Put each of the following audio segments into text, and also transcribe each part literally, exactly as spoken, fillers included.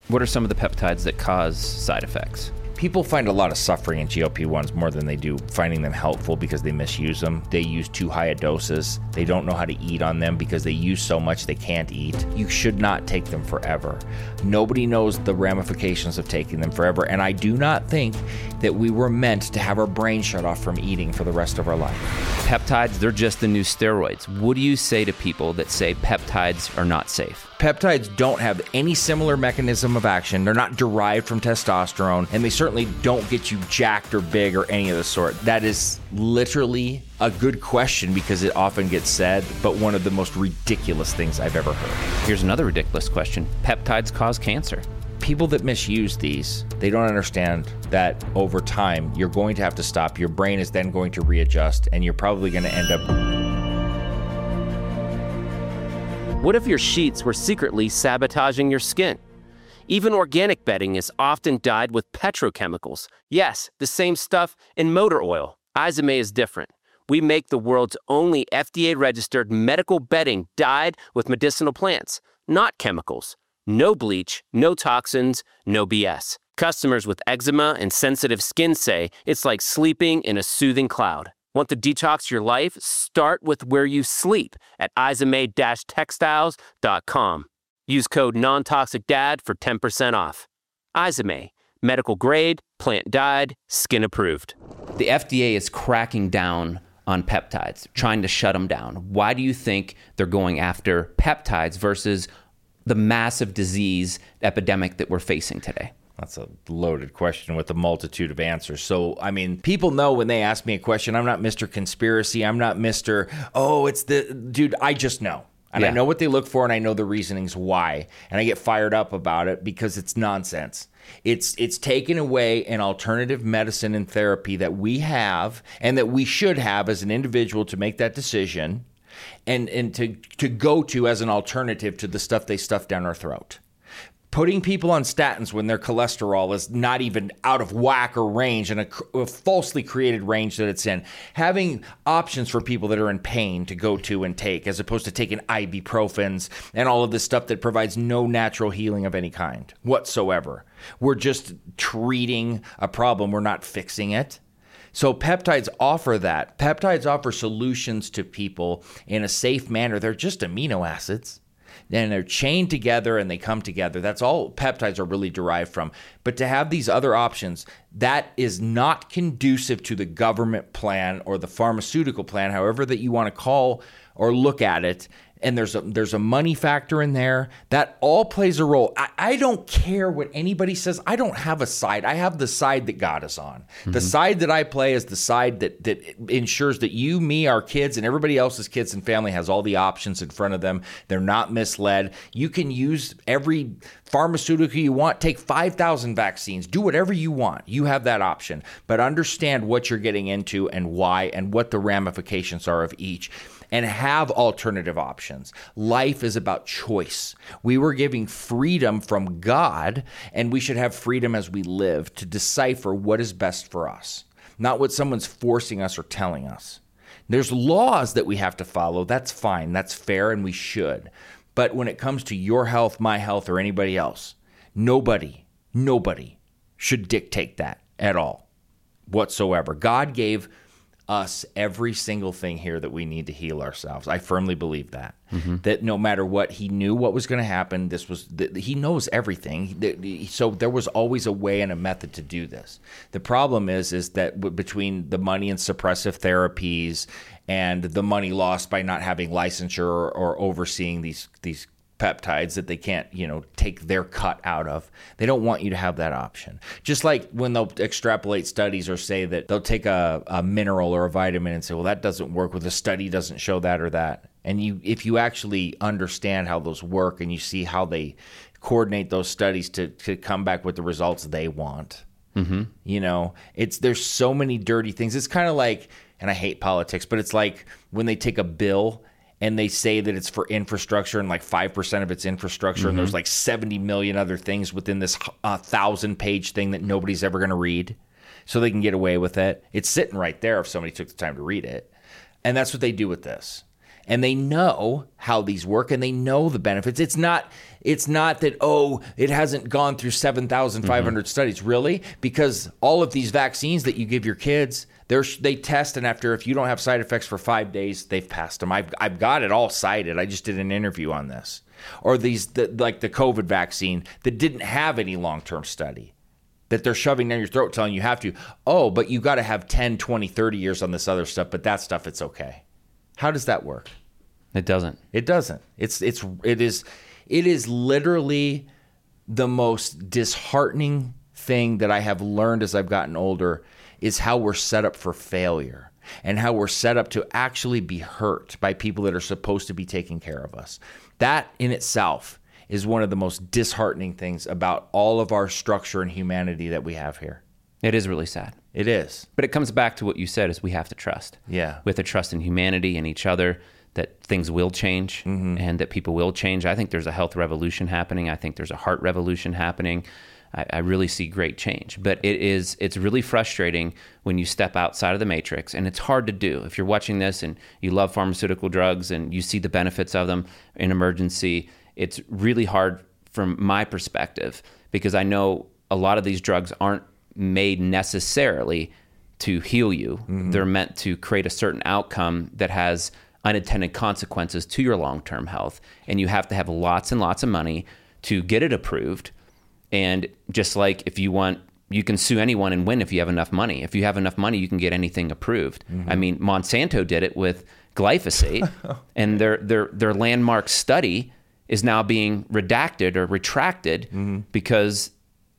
What are some of the peptides that cause side effects? People find a lot of suffering in G L P ones more than they do finding them helpful because they misuse them. They use too high a doses. They don't know how to eat on them because they use so much they can't eat. You should not take them forever. Nobody knows the ramifications of taking them forever, and I do not think that we were meant to have our brain shut off from eating for the rest of our life. Peptides, they're just the new steroids. What do you say to people that say peptides are not safe? Peptides don't have any similar mechanism of action. They're not derived from testosterone, and they certainly don't get you jacked or big or any of the sort. That is literally a good question because it often gets said, but one of the most ridiculous things I've ever heard. Here's another ridiculous question. Peptides cause cancer. People that misuse these, they don't understand that over time, you're going to have to stop. Your brain is then going to readjust, and you're probably going to end up... What if your sheets were secretly sabotaging your skin? Even organic bedding is often dyed with petrochemicals. Yes, the same stuff in motor oil. Izame is different. We make the world's only F D A-registered medical bedding dyed with medicinal plants, not chemicals. No bleach, no toxins, no B S. Customers with eczema and sensitive skin say it's like sleeping in a soothing cloud. Want to detox your life? Start with where you sleep at izame dash textiles dot com. Use code NONTOXICDAD for ten percent off. Izame, medical grade, plant dyed, skin approved. The F D A is cracking down on peptides, trying to shut them down. Why do you think they're going after peptides versus the massive disease epidemic that we're facing today? That's a loaded question with a multitude of answers. So, I mean, people know when they ask me a question, I'm not Mister Conspiracy. I'm not Mister Oh, it's the dude. I just know. And yeah. I know what they look for, and I know the reasonings why. And I get fired up about it because it's nonsense. It's it's taking away an alternative medicine and therapy that we have and that we should have as an individual to make that decision and, and to, to go to as an alternative to the stuff they stuff down our throat. Putting people on statins when their cholesterol is not even out of whack or range and a, a falsely created range that it's in. Having options for people that are in pain to go to and take as opposed to taking ibuprofens and all of this stuff that provides no natural healing of any kind whatsoever. We're just treating a problem. We're not fixing it. So peptides offer that. Peptides offer solutions to people in a safe manner. They're just amino acids. And they're chained together and they come together. That's all peptides are really derived from. But to have these other options, that is not conducive to the government plan or the pharmaceutical plan, however that you want to call or look at it. And there's a there's a money factor in there. That all plays a role. I, I don't care what anybody says. I don't have a side. I have the side that God is on. Mm-hmm. The side that I play is the side that, that ensures that you, me, our kids, and everybody else's kids and family has all the options in front of them. They're not misled. You can use every pharmaceutical you want. Take five thousand vaccines. Do whatever you want. You have that option. But understand what you're getting into and why and what the ramifications are of each. And have alternative options. Life is about choice. We were giving freedom from God, and we should have freedom as we live to decipher what is best for us, not what someone's forcing us or telling us. There's laws that we have to follow. That's fine. That's fair, and we should. But when it comes to your health, my health, or anybody else, nobody, nobody should dictate that at all whatsoever. God gave us every single thing here that we need to heal ourselves. I firmly believe that. Mm-hmm. That no matter what, he knew what was going to happen. This was the, he knows everything. So there was always a way and a method to do this. The problem is is that between the money and suppressive therapies and the money lost by not having licensure or, or overseeing these these peptides that they can't, you know, take their cut out of. They don't want you to have that option. Just like when they'll extrapolate studies or say that they'll take a, a mineral or a vitamin and say, well, that doesn't work with a study doesn't show that or that. And you, if you actually understand how those work and you see how they coordinate those studies to, to come back with the results they want, mm-hmm. you know, it's, there's so many dirty things. It's kind of like, and I hate politics, but it's like when they take a bill and they say that it's for infrastructure and like five percent of it's infrastructure mm-hmm. and there's like seventy million other things within this uh, thousand-page thing that nobody's ever going to read so they can get away with it. It's sitting right there if somebody took the time to read it. And that's what they do with this. and they know how these work and they know the benefits. It's not it's not that, oh, it hasn't gone through seven thousand five hundred mm-hmm. studies. Really? Because all of these vaccines that you give your kids, they're, they test, and after, if you don't have side effects for five days, they've passed them. I've, I've got it all cited. I just did an interview on this. Or these, the, like the COVID vaccine that didn't have any long-term study, that they're shoving down your throat telling you have to. Oh, but you got to have ten, twenty, thirty years on this other stuff, but that stuff, it's okay. How does that work? It doesn't. It doesn't. It's it's it is it is literally the most disheartening thing that I have learned as I've gotten older is how we're set up for failure and how we're set up to actually be hurt by people that are supposed to be taking care of us. That in itself is one of the most disheartening things about all of our structure and humanity that we have here. It is really sad. It is. But it comes back to what you said, is we have to trust. Yeah. We have to trust in humanity and each other, that things will change mm-hmm. and that people will change. I think there's a health revolution happening. I think there's a heart revolution happening. I, I really see great change. But it is, it's really frustrating when you step outside of the matrix, and it's hard to do. If you're watching this and you love pharmaceutical drugs and you see the benefits of them in emergency, it's really hard from my perspective, because I know a lot of these drugs aren't made necessarily to heal you. Mm-hmm. They're meant to create a certain outcome that has unintended consequences to your long-term health. And you have to have lots and lots of money to get it approved. And just like if you want, you can sue anyone and win if you have enough money. If you have enough money, you can get anything approved. Mm-hmm. I mean, Monsanto did it with glyphosate, and their their their landmark study is now being redacted or retracted mm-hmm. because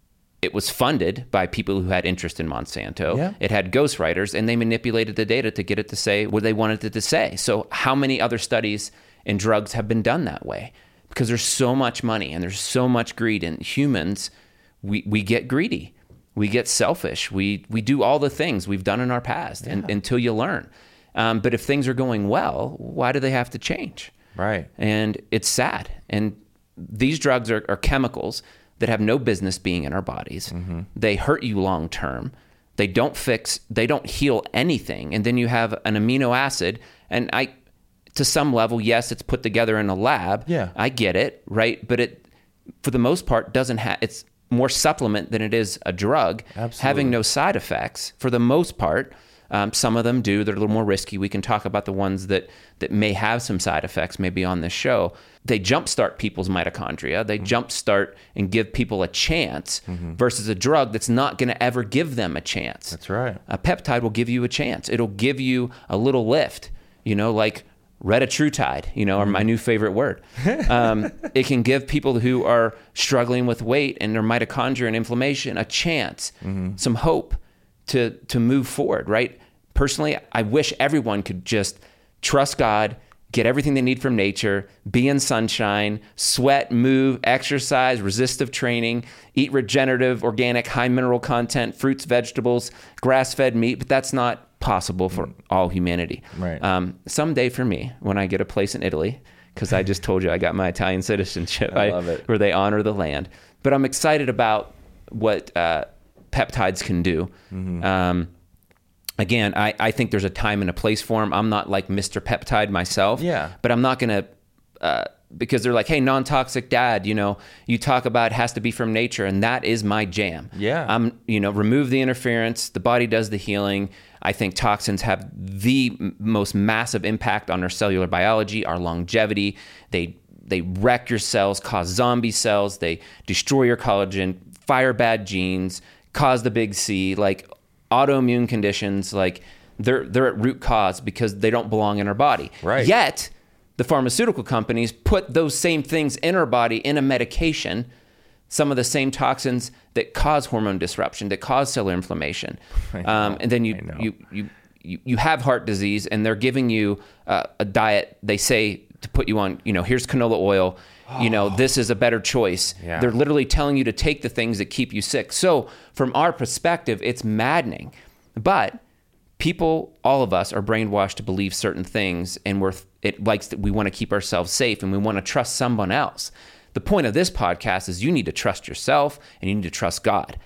it was funded by people who had interest in Monsanto. Yeah. It had ghostwriters, and they manipulated the data to get it to say what they wanted it to say. So how many other studies in drugs have been done that way? Because there's so much money and there's so much greed, and humans, we, we get greedy. We get selfish. We we do all the things we've done in our past yeah. and, until you learn. Um, but if things are going well, why do they have to change? Right. And it's sad. And these drugs are, are chemicals that have no business being in our bodies. Mm-hmm. They hurt you long term. They don't fix, they don't heal anything. And then you have an amino acid, and I, to some level, yes, it's put together in a lab. Yeah. I get it, right? But it, for the most part, doesn't have, it's more supplement than it is a drug. Absolutely. Having no side effects for the most part. Um, some of them do. They're a little more risky. We can talk about the ones that, that may have some side effects, maybe on this show. They jumpstart people's mitochondria. They mm-hmm. jumpstart and give people a chance mm-hmm. versus a drug that's not going to ever give them a chance. That's right. A peptide will give you a chance. It'll give you a little lift, you know, like retatrutide, you know, or my new favorite word. Um, it can give people who are struggling with weight and their mitochondria and inflammation a chance, mm-hmm. some hope to to move forward, right? Personally, I wish everyone could just trust God, get everything they need from nature, be in sunshine, sweat, move, exercise, resistive training, eat regenerative, organic, high mineral content, fruits, vegetables, grass-fed meat, but that's not possible for all humanity. Right. Um, someday for me, when I get a place in Italy, because I just told you I got my Italian citizenship, I love it. where they honor the land. But I'm excited about what uh, peptides can do. Mm-hmm. Um, again, I, I think there's a time and a place for them. I'm not like Mister Peptide myself, yeah. but I'm not going to, uh, because they're like, hey, non-toxic dad, you know, you talk about it has to be from nature, and that is my jam. Yeah. I'm, you know, remove the interference, the body does the healing. I think toxins have the m- most massive impact on our cellular biology, our longevity. They they wreck your cells, cause zombie cells, they destroy your collagen, fire bad genes, cause the big C, like autoimmune conditions, like they're they're at root cause because they don't belong in our body. Right. Yet the pharmaceutical companies put those same things in our body in a medication, some of the same toxins that cause hormone disruption, that cause cellular inflammation. I know, um, and then you, I know. you you you you have heart disease, and they're giving you uh, a diet. They say to put you on, you know, here's canola oil. You know, this is a better choice. Yeah. They're literally telling you to take the things that keep you sick. So from our perspective, it's maddening. But people, all of us, are brainwashed to believe certain things, and we're it likes that we want to keep ourselves safe, and we want to trust someone else. The point of this podcast is you need to trust yourself, and you need to trust God.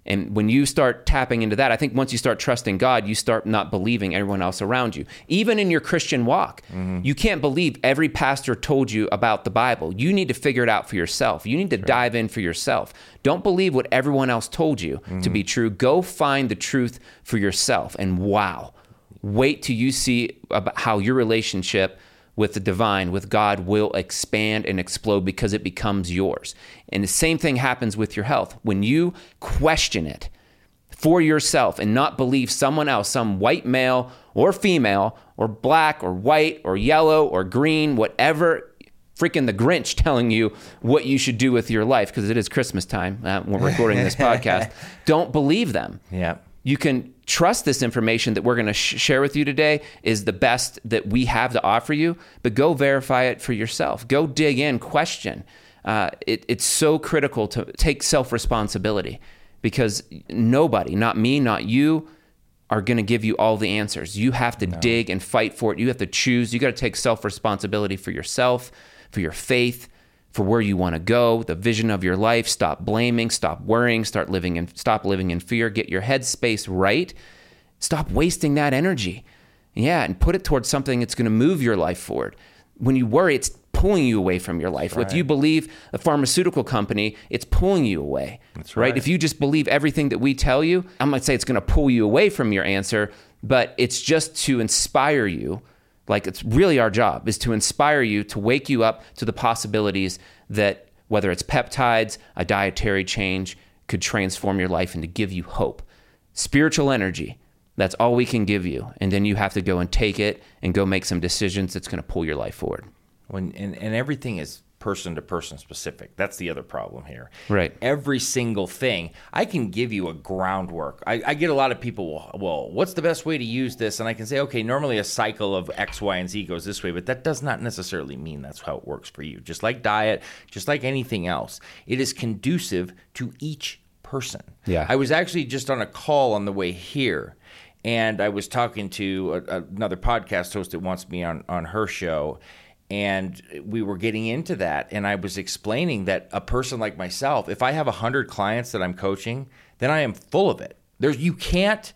And when you start tapping into that, I think once you start trusting God, you start not believing everyone else around you. Even in your Christian walk, mm-hmm. you can't believe every pastor told you about the Bible. You need to figure it out for yourself. You need to sure. dive in for yourself. Don't believe what everyone else told you mm-hmm. to be true. Go find the truth for yourself. And wow, wait till you see about how your relationship with the divine, with God, will expand and explode because it becomes yours. And the same thing happens with your health. When you question it for yourself and not believe someone else, some white male or female or black or white or yellow or green, whatever, freaking the Grinch telling you what you should do with your life, because it is Christmas time uh, when we're recording this podcast, don't believe them. Yeah. You can trust this information that we're going to sh- share with you today is the best that we have to offer you, but go verify it for yourself. Go dig in, question. Uh, it, it's so critical to take self-responsibility, because nobody, not me, not you, are going to give you all the answers. You have to no. dig and fight for it. You have to choose. You got to take self-responsibility for yourself, for your faith, for where you want to go, the vision of your life. Stop blaming, stop worrying, start living in, stop living in fear. Get your headspace right. Stop wasting that energy. Yeah, and put it towards something that's going to move your life forward. When you worry, it's pulling you away from your life. Right. If you believe a pharmaceutical company, it's pulling you away. That's right. right. If you just believe everything that we tell you, I might say it's going to pull you away from your answer, but it's just to inspire you. Like, it's really our job is to inspire you, to wake you up to the possibilities that whether it's peptides, a dietary change, could transform your life and to give you hope. Spiritual energy, that's all we can give you. And then you have to go and take it and go make some decisions that's going to pull your life forward. When and, and everything is person to person specific. That's the other problem here. Right. Every single thing, I can give you a groundwork. I, I get a lot of people, well, well, what's the best way to use this? And I can say, okay, normally a cycle of X, Y, and Z goes this way, but that does not necessarily mean that's how it works for you. Just like diet, just like anything else, it is conducive to each person. Yeah. I was actually just on a call on the way here, and I was talking to a, another podcast host that wants me on, on her show. And we were getting into that, and I was explaining that a person like myself, if I have one hundred clients that I'm coaching, then I am full of it. There's you can't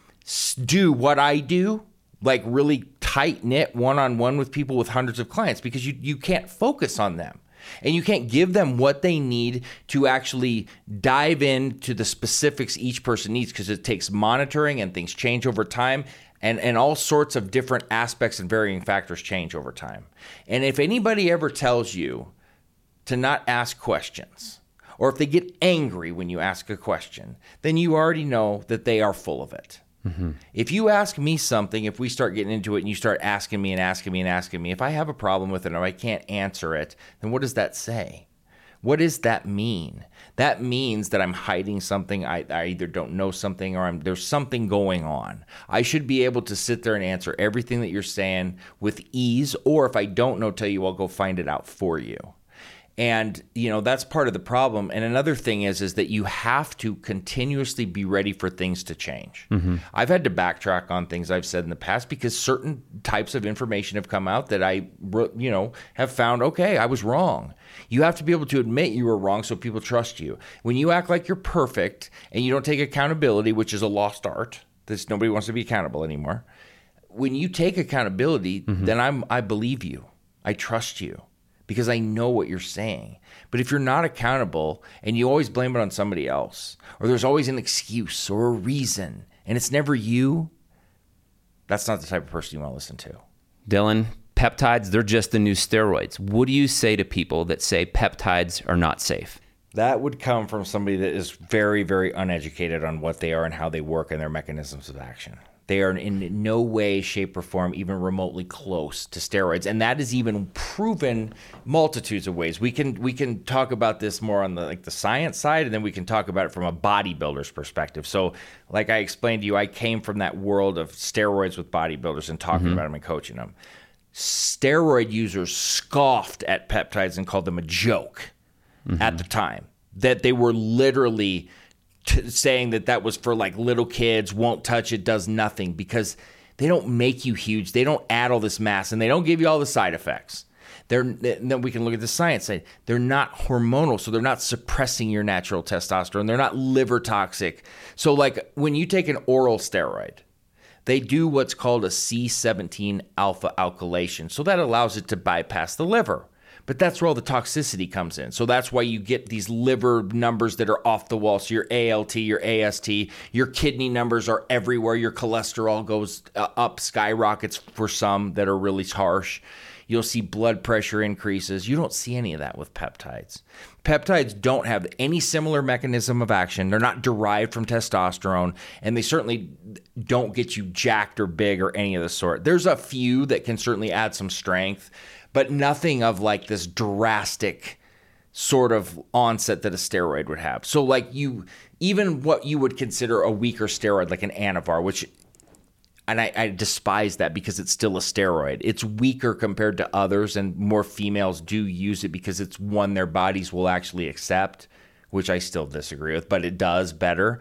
do what I do, like really tight-knit one-on-one with people with hundreds of clients, because you, you can't focus on them. And you can't give them what they need to actually dive into the specifics each person needs, because it takes monitoring and things change over time. And, and all sorts of different aspects and varying factors change over time. And if anybody ever tells you to not ask questions, or if they get angry when you ask a question, then you already know that they are full of it. Mm-hmm. If you ask me something, if we start getting into it and you start asking me and asking me and asking me, if I have a problem with it or I can't answer it, then what does that say? What does that mean? That means that I'm hiding something. I, I either don't know something or I'm, there's something going on. I should be able to sit there and answer everything that you're saying with ease, or if I don't know, tell you I'll go find it out for you. And, you know, that's part of the problem. And another thing is, is that you have to continuously be ready for things to change. Mm-hmm. I've had to backtrack on things I've said in the past because certain types of information have come out that I, you know, have found, okay, I was wrong. You have to be able to admit you were wrong so people trust you. When you act like you're perfect and you don't take accountability, which is a lost art, this nobody wants to be accountable anymore. When you take accountability, mm-hmm. then I'm, I believe you. I trust you. Because I know what you're saying. But if you're not accountable and you always blame it on somebody else, or there's always an excuse or a reason, and it's never you, that's not the type of person you want to listen to. Dylan, peptides, they're just the new steroids. What do you say to people that say peptides are not safe? That would come from somebody that is very, very uneducated on what they are and how they work and their mechanisms of action. They are in no way, shape, or form even remotely close to steroids, and that is even proven multitudes of ways. We can we can talk about this more on the like the science side, and then we can talk about it from a bodybuilder's perspective. So, like I explained to you, I came from that world of steroids with bodybuilders and talking mm-hmm. about them and coaching them. Steroid users scoffed at peptides and called them a joke mm-hmm. at the time. That they were literally T- saying that that was for like little kids, won't touch it, does nothing, because they don't make you huge. They don't add all this mass, and they don't give you all the side effects. They're, and then we can look at the science side. They're not hormonal, so they're not suppressing your natural testosterone. They're not liver toxic. So like when you take an oral steroid, they do what's called a C seventeen alpha alkylation. So that allows it to bypass the liver. But that's where all the toxicity comes in. So that's why you get these liver numbers that are off the wall. So your A L T, your A S T, your kidney numbers are everywhere. Your cholesterol goes uh, up, skyrockets for some that are really harsh. You'll see blood pressure increases. You don't see any of that with peptides. Peptides don't have any similar mechanism of action. They're not derived from testosterone, and they certainly don't get you jacked or big or any of the sort. There's a few that can certainly add some strength, but nothing of like this drastic sort of onset that a steroid would have. So like you, even what you would consider a weaker steroid, like an Anavar, which, and I, I despise that because it's still a steroid. It's weaker compared to others, and more females do use it because it's one their bodies will actually accept, which I still disagree with, but it does better.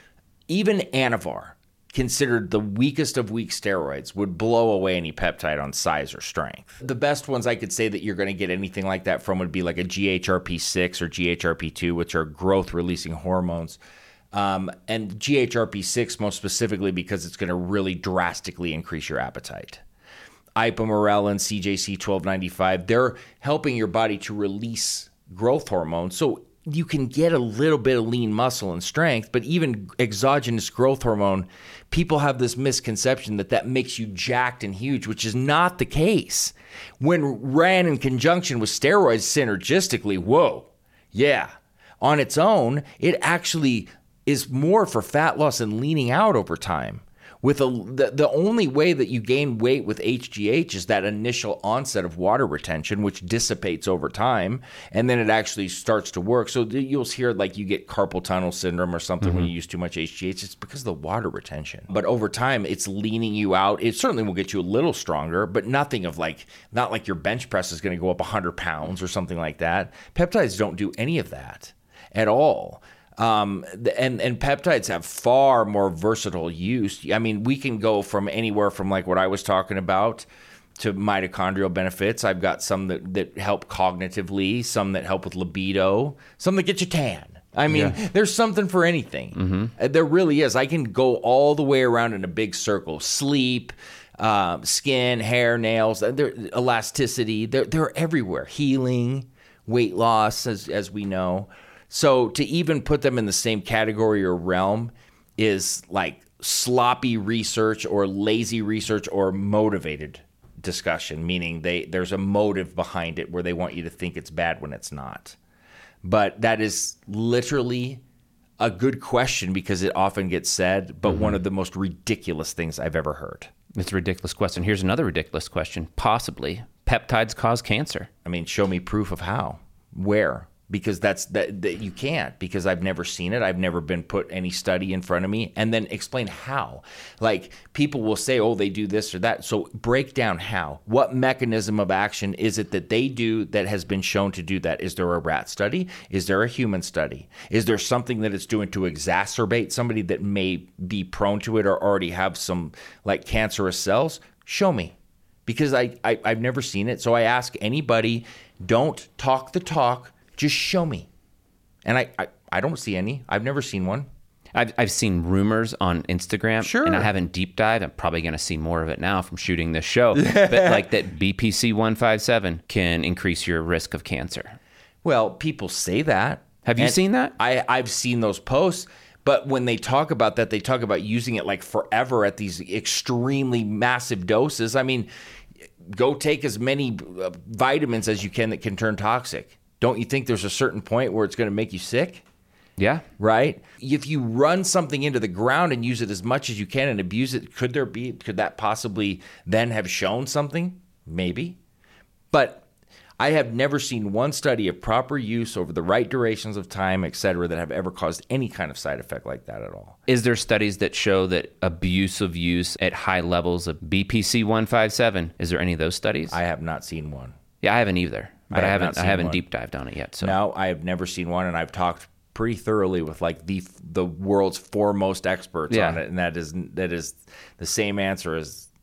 Even Anavar, considered the weakest of weak steroids, would blow away any peptide on size or strength. The best ones I could say that you're going to get anything like that from would be like a G H R P six or G H R P two, which are growth-releasing hormones. Um, and G H R P six most specifically because it's going to really drastically increase your appetite. Ipamorelin, C J C twelve ninety-five, they're helping your body to release growth hormone. So you can get a little bit of lean muscle and strength, but even exogenous growth hormone, people have this misconception that that makes you jacked and huge, which is not the case. When ran in conjunction with steroids synergistically, whoa, yeah. On its own, it actually is more for fat loss and leaning out over time. With a, the, the only way that you gain weight with H G H is that initial onset of water retention, which dissipates over time, and then it actually starts to work. So you'll hear like you get carpal tunnel syndrome or something mm-hmm. when you use too much H G H. It's because of the water retention. But over time, it's leaning you out. It certainly will get you a little stronger, but nothing of like, not like your bench press is going to go up one hundred pounds or something like that. Peptides don't do any of that at all. Um, and, and peptides have far more versatile use. I mean, we can go from anywhere from like what I was talking about to mitochondrial benefits. I've got some that, that help cognitively, some that help with libido, some that get you tan. I mean, yeah. There's something for anything. Mm-hmm. There really is. I can go all the way around in a big circle. Sleep, um, skin, hair, nails, they're, elasticity, they're, they're everywhere. Healing, weight loss, as as we know. So to even put them in the same category or realm is like sloppy research or lazy research or motivated discussion, meaning they there's a motive behind it where they want you to think it's bad when it's not. But that is literally a good question because it often gets said, but mm-hmm. one of the most ridiculous things I've ever heard. It's a ridiculous question. Here's another ridiculous question. Possibly peptides cause cancer. I mean, show me proof of how, where. Because that's that, that you can't, because I've never seen it. I've never been put any study in front of me. And then explain how. Like people will say, oh, they do this or that. So break down how. What mechanism of action is it that they do that has been shown to do that? Is there a rat study? Is there a human study? Is there something that it's doing to exacerbate somebody that may be prone to it or already have some like cancerous cells? Show me. Because I, I, I've never seen it. So I ask anybody, don't talk the talk. Just show me. And I, I, I don't see any. I've never seen one. I've, I've seen rumors on Instagram. Sure. And I haven't deep dived. I'm probably going to see more of it now from shooting this show. But like that B P C one fifty-seven can increase your risk of cancer. Well, people say that. Have you seen that? I, I've seen those posts. But when they talk about that, they talk about using it like forever at these extremely massive doses. I mean, go take as many vitamins as you can that can turn toxic. Don't you think there's a certain point where it's going to make you sick? Yeah. Right? If you run something into the ground and use it as much as you can and abuse it, could there be, could that possibly then have shown something? Maybe. But I have never seen one study of proper use over the right durations of time, et cetera, that have ever caused any kind of side effect like that at all. Is there studies that show that abusive use at high levels of B P C one fifty-seven, is there any of those studies? I have not seen one. Yeah, I haven't either. But I, I have haven't I haven't one. deep dived on it yet. So no, I have never seen one, and I've talked pretty thoroughly with like the the world's foremost experts yeah. on it, and that is that is the same answer as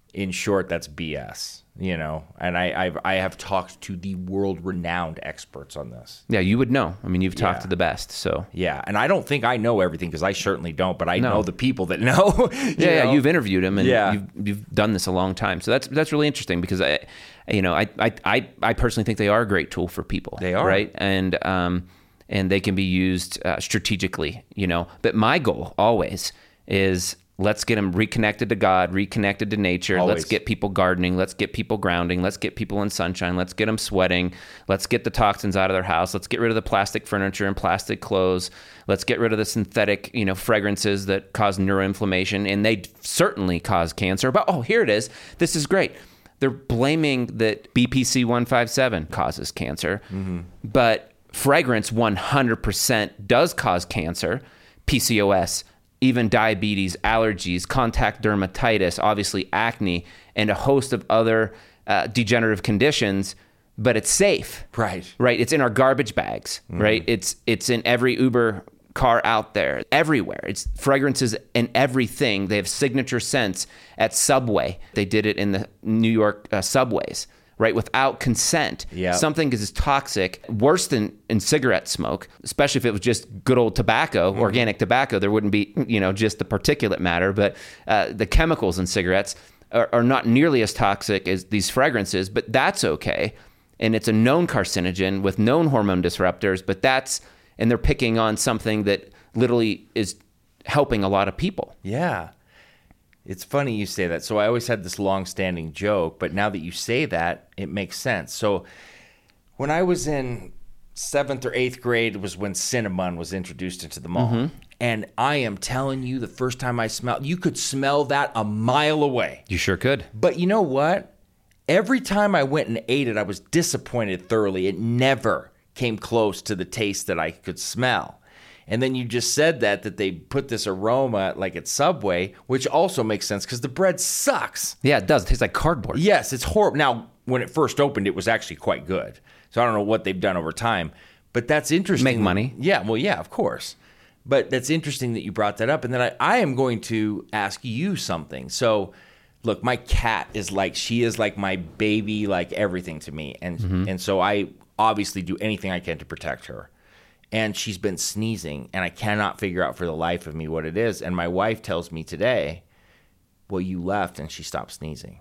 in short, that's B S. You know, and I I've, I have talked to the world-renowned experts on this. Yeah, you would know. I mean, you've talked Yeah. to the best, so. Yeah, and I don't think I know everything because I certainly don't, but I No. know the people that know. you Yeah, yeah, know? you've interviewed him, and Yeah. you've you've done this a long time. So that's that's really interesting because I, you know, I I I, I personally think they are a great tool for people. They are. right, and um, and they can be used uh, strategically. You know, but my goal always is let's get them reconnected to God, reconnected to nature. Always. Let's get people gardening. Let's get people grounding. Let's get people in sunshine. Let's get them sweating. Let's get the toxins out of their house. Let's get rid of the plastic furniture and plastic clothes. Let's get rid of the synthetic, you know, fragrances that cause neuroinflammation, and they certainly cause cancer. But oh, here it is. This is great. They're blaming that B P C one fifty-seven causes cancer, Mm-hmm. but fragrance one hundred percent does cause cancer, P C O S, even diabetes, allergies, contact dermatitis, obviously acne, and a host of other uh, degenerative conditions, but it's safe. Right. Right? It's in our garbage bags, Mm-hmm. right? It's it's in every Uber car out there, everywhere. It's fragrances in everything. They have signature scents at Subway. They did it in the New York uh, subways, right? Without consent. Yeah. Something is toxic, worse than in cigarette smoke, especially if it was just good old tobacco, Mm-hmm. organic tobacco. There wouldn't be, you know, just the particulate matter, but uh, the chemicals in cigarettes are, are not nearly as toxic as these fragrances, but that's okay. And it's a known carcinogen with known hormone disruptors, but that's, and they're picking on something that literally is helping a lot of people. Yeah. It's funny you say that. So I always had this long-standing joke, but now that you say that, it makes sense. So when I was in seventh or eighth grade was when cinnamon was introduced into the mall. Mm-hmm. And I am telling you, the first time I smelled, you could smell that a mile away. You sure could. But you know what? Every time I went and ate it, I was disappointed thoroughly. It never came close to the taste that I could smell. And then you just said that, that they put this aroma like at Subway, which also makes sense because the bread sucks. Yeah, it does. It tastes like cardboard. Yes, it's horrible. Now, when it first opened, it was actually quite good. So I don't know what they've done over time, but that's interesting. Make money. Yeah, well, yeah, of course. But that's interesting that you brought that up. And then I, I am going to ask you something. So, look, my cat is like, she is like my baby, like everything to me. And Mm-hmm. and so I obviously do anything I can to protect her. And she's been sneezing, and I cannot figure out for the life of me what it is. And my wife tells me today, well, you left and she stopped sneezing.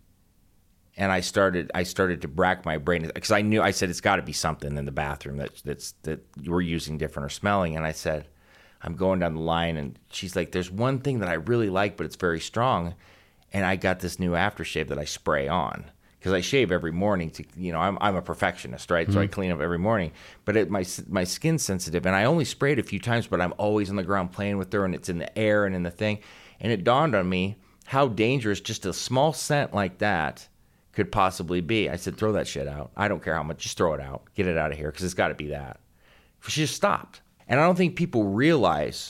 And I started I started to rack my brain because I knew, I said, it's got to be something in the bathroom that that's that we're using different or smelling. And I said, I'm going down the line, and she's like, there's one thing that I really like, but it's very strong. And I got this new aftershave that I spray on because I shave every morning to, you know, I'm I'm a perfectionist, right? Mm-hmm. So I clean up every morning. But it, my my skin's sensitive, and I only spray it a few times, but I'm always on the ground playing with her, and it's in the air and in the thing. And it dawned on me how dangerous just a small scent like that could possibly be. I said, throw that shit out. I don't care how much. Just throw it out. Get it out of here because it's got to be that. She just stopped. And I don't think people realize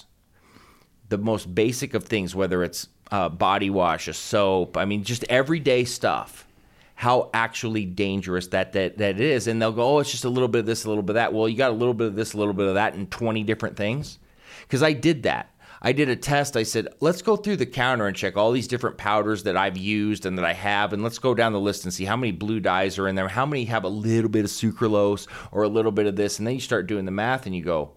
the most basic of things, whether it's uh, body wash, a soap, I mean, just everyday stuff, how actually dangerous that, that that is. And they'll go, oh, it's just a little bit of this, a little bit of that. Well, you got a little bit of this, a little bit of that in twenty different things. Because I did that. I did a test. I said, let's go through the counter and check all these different powders that I've used and that I have, and let's go down the list and see how many blue dyes are in there, how many have a little bit of sucralose or a little bit of this. And then you start doing the math and you go,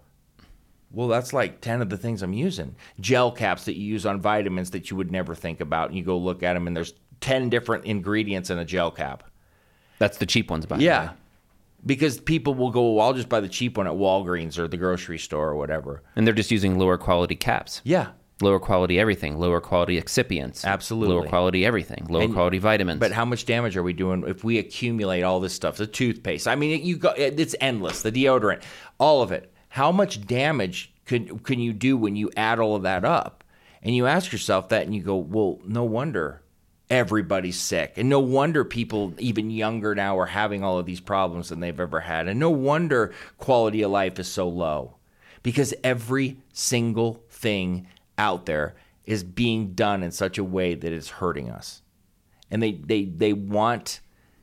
well, that's like ten of the things I'm using. Gel caps that you use on vitamins that you would never think about. And you go look at them, and there's ten different ingredients in a gel cap. That's the cheap ones, by the Yeah. way. Because people will go, well, I'll just buy the cheap one at Walgreens or the grocery store or whatever. And they're just using lower quality caps. Yeah. Lower quality everything. Lower quality excipients. Absolutely. Lower quality everything. Lower And- quality vitamins. But how much damage are we doing if we accumulate all this stuff? The toothpaste. I mean, you go, it's endless. The deodorant. All of it. How much damage can, can you do when you add all of that up? And you ask yourself that and you go, well, no wonder everybody's sick. And no wonder people even younger now are having all of these problems than they've ever had. And no wonder quality of life is so low. Because every single thing out there is being done in such a way that it's hurting us. And they, they, they want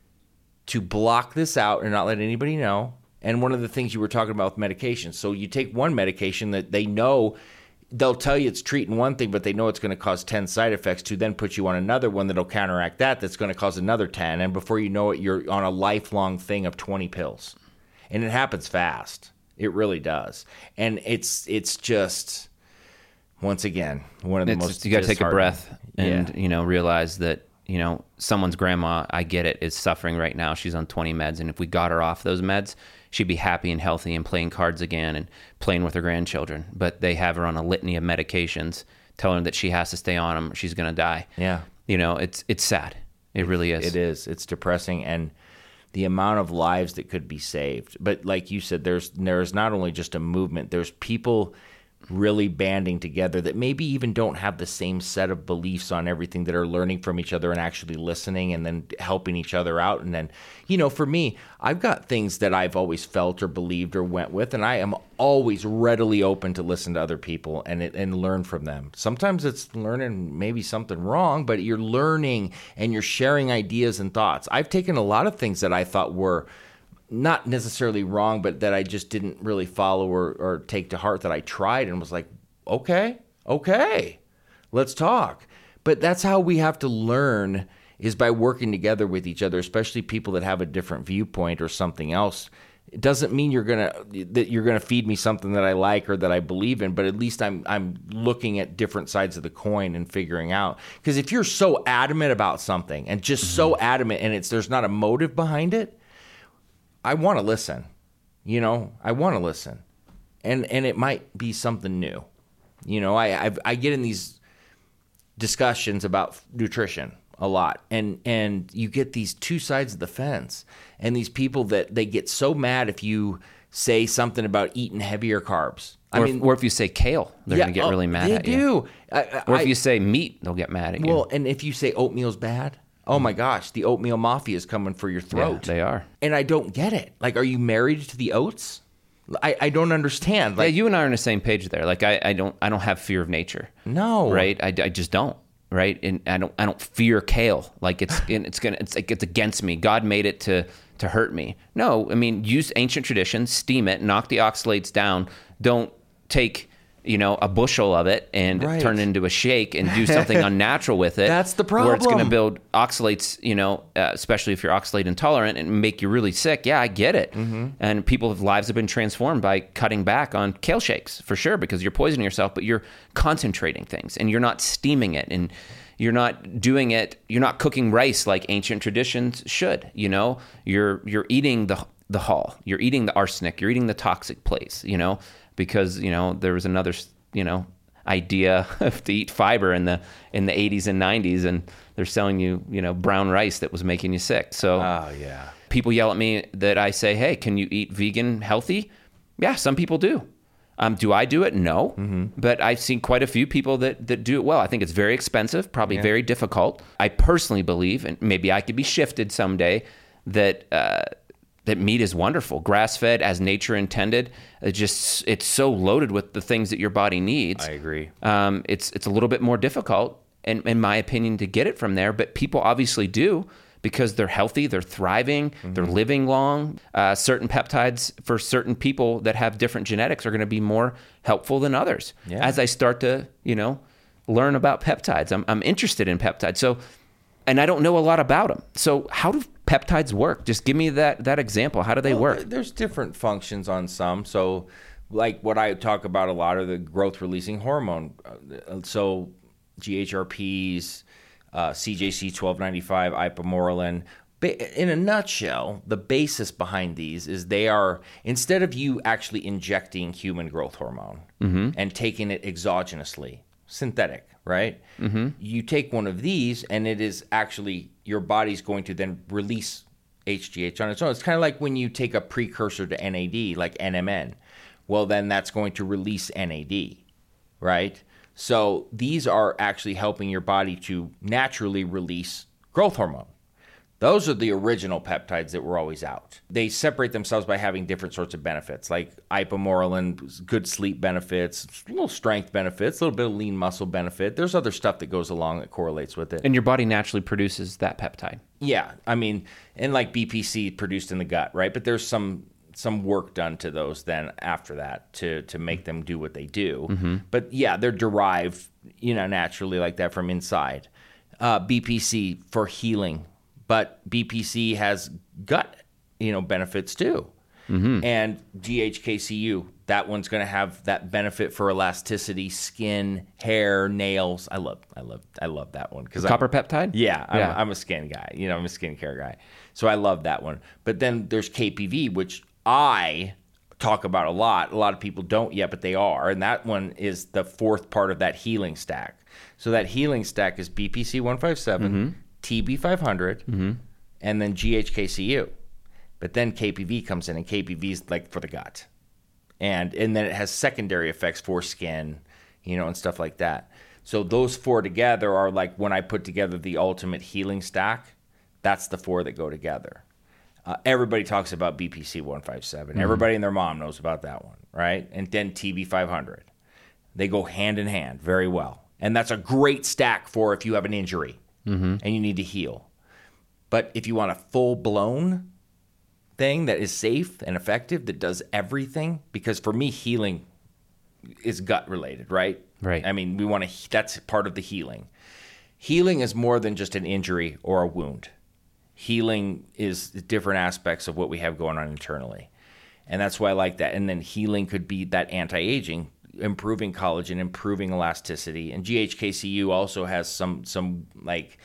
to block this out and not let anybody know. And one of the things you were talking about with medications. So you take one medication that they know they'll tell you it's treating one thing, but they know it's going to cause ten side effects to then put you on another one that'll counteract that, that's going to cause another ten. And before you know it, you're on a lifelong thing of twenty pills. And it happens fast. It really does. And it's it's just, once again, one of the it's most just, you got to take a breath and, yeah. you know, realize that, you know, someone's grandma, I get it, is suffering right now. She's on twenty meds. And if we got her off those meds, she'd be happy and healthy and playing cards again and playing with her grandchildren. But they have her on a litany of medications, telling her that she has to stay on them, she's going to die. Yeah. You know, it's it's sad. It really is. It is. It's depressing. And the amount of lives that could be saved. But like you said, there's there's not only just a movement, there's people really banding together that maybe even don't have the same set of beliefs on everything, that are learning from each other and actually listening and then helping each other out. And then, you know, for me, I've got things that I've always felt or believed or went with, and I am always readily open to listen to other people and it, and learn from them. Sometimes it's learning maybe something wrong, but you're learning and you're sharing ideas and thoughts. I've taken a lot of things that I thought were not necessarily wrong, but that I just didn't really follow or, or take to heart, that I tried and was like, okay, okay, let's talk. But that's how we have to learn, is by working together with each other, especially people that have a different viewpoint or something else. It doesn't mean you're gonna that you're gonna feed me something that I like or that I believe in, but at least I'm I'm looking at different sides of the coin and figuring out. Because if you're so adamant about something and just mm-hmm. so adamant, and it's there's not a motive behind it, I want to listen, you know, I want to listen, and and it might be something new, you know. I I've, I get in these discussions about nutrition a lot, and and you get these two sides of the fence, and these people that they get so mad if you say something about eating heavier carbs. I or mean, if, or if you say kale, they're yeah, going to get oh, really mad they at you. do. I, Or if I, you say meat, they'll get mad at you. well, and if you say oatmeal's bad. Oh my gosh, the oatmeal mafia is coming for your throat. Yeah, they are. And I don't get it. Like, are you married to the oats? I, I don't understand. Like, yeah, you and I are on the same page there. Like, I, I don't I don't have fear of nature. No. Right? I, I just don't. Right? And I don't I don't fear kale. Like it's it's gonna it's like it's against me. God made it to to hurt me. No, I mean, use ancient traditions, steam it, knock the oxalates down. Don't take, you know, a bushel of it and Right. turn it into a shake and do something unnatural with it. That's the Where it's going to problem. build oxalates, you know, uh, especially if you're oxalate intolerant, and make you really sick. Yeah, I get it. Mm-hmm. And people's lives have been transformed by cutting back on kale shakes, for sure, because you're poisoning yourself, but you're concentrating things and you're not steaming it, and you're not doing it, you're not cooking rice like ancient traditions should, you know? You're you're eating the the hull, you're eating the arsenic, you're eating the toxic place, you know? Because, you know, there was another, you know, idea of to eat fiber in the in the eighties and nineties, and they're selling you, you know, brown rice that was making you sick. So oh, yeah. people yell at me that I say, hey, can you eat vegan healthy? Yeah, some people do. Um, do I do it? No. Mm-hmm. But I've seen quite a few people that, that do it well. I think it's very expensive, probably Yeah. very difficult. I personally believe, and maybe I could be shifted someday, that uh, that meat is wonderful, grass-fed, as nature intended. It just it's so loaded with the things that your body needs. I agree. Um, it's it's a little bit more difficult, in, in my opinion, to get it from there. But people obviously do, because they're healthy, they're thriving, mm-hmm. they're living long. Uh, certain peptides for certain people that have different genetics are going to be more helpful than others. Yeah. As I start to, you know, learn about peptides, I'm I'm interested in peptides. So, and I don't know a lot about them. So, how do peptides work? Just give me that that example. How do they Well, work? there- There's different functions on some. So, like what I talk about a lot are the growth-releasing hormone. Uh, So, G H R Ps, uh, C J C twelve ninety-five, ipamorelin. Ba- In a nutshell, the basis behind these is they are, instead of you actually injecting human growth hormone Mm-hmm. and taking it exogenously, synthetic, right? Mm-hmm. You take one of these, and it is actually, your body's going to then release H G H on its own. It's kind of like when you take a precursor to N A D, like N M N. Well, then that's going to release N A D, right? So these are actually helping your body to naturally release growth hormone. Those are the original peptides that were always out. They separate themselves by having different sorts of benefits, like ipamorelin, good sleep benefits, a little strength benefits, a little bit of lean muscle benefit. There's other stuff that goes along that correlates with it. And your body naturally produces that peptide. Yeah, I mean, and like B P C produced in the gut, right? But there's some some work done to those then after that to to make them do what they do. Mm-hmm. But yeah, they're derived, you know, naturally like that from inside. Uh, B P C for healing, but B P C has gut, you know, benefits too. Mm-hmm. And G H K C U, that one's going to have that benefit for elasticity, skin, hair, nails. I love, I love, I love that one because copper peptide. Yeah, I'm, Yeah. I'm a skin guy. You know, I'm a skincare guy, so I love that one. But then there's K P V, which I talk about a lot. A lot of people don't yet, but they are, and that one is the fourth part of that healing stack. So that healing stack is B P C one fifty-seven, mm-hmm. T B five hundred, mm-hmm. and then G H K C U. But then K P V comes in, and K P V is like for the gut. And and then it has secondary effects for skin, you know, and stuff like that. So those four together are like when I put together the ultimate healing stack, that's the four that go together. Uh, everybody talks about B P C one fifty-seven. Mm-hmm. Everybody and their mom knows about that one, right? And then T B five hundred. They go hand in hand very well. And that's a great stack for if you have an injury mm-hmm. and you need to heal. But if you want a full-blown thing that is safe and effective, that does everything, because for me, healing is gut related, right? Right. I mean, we want to, that's part of the healing. Healing is more than just an injury or a wound. Healing is different aspects of what we have going on internally. And that's why I like that. And then healing could be that anti-aging, improving collagen, improving elasticity. And G H K C U also has some some like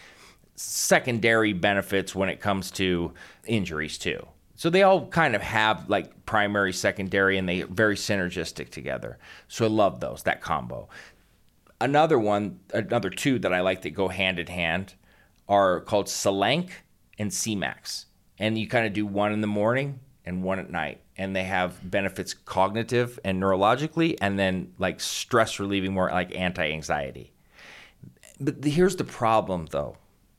secondary benefits when it comes to injuries too. So they all kind of have like primary, secondary, and they're very synergistic together. So I love those, that combo. Another one, another two that I like that go hand in hand are called Selenk and C max. And you kind of do one in the morning and one at night. And they have benefits cognitive and neurologically, and then like stress relieving, more like anti-anxiety. But the, here's the problem though.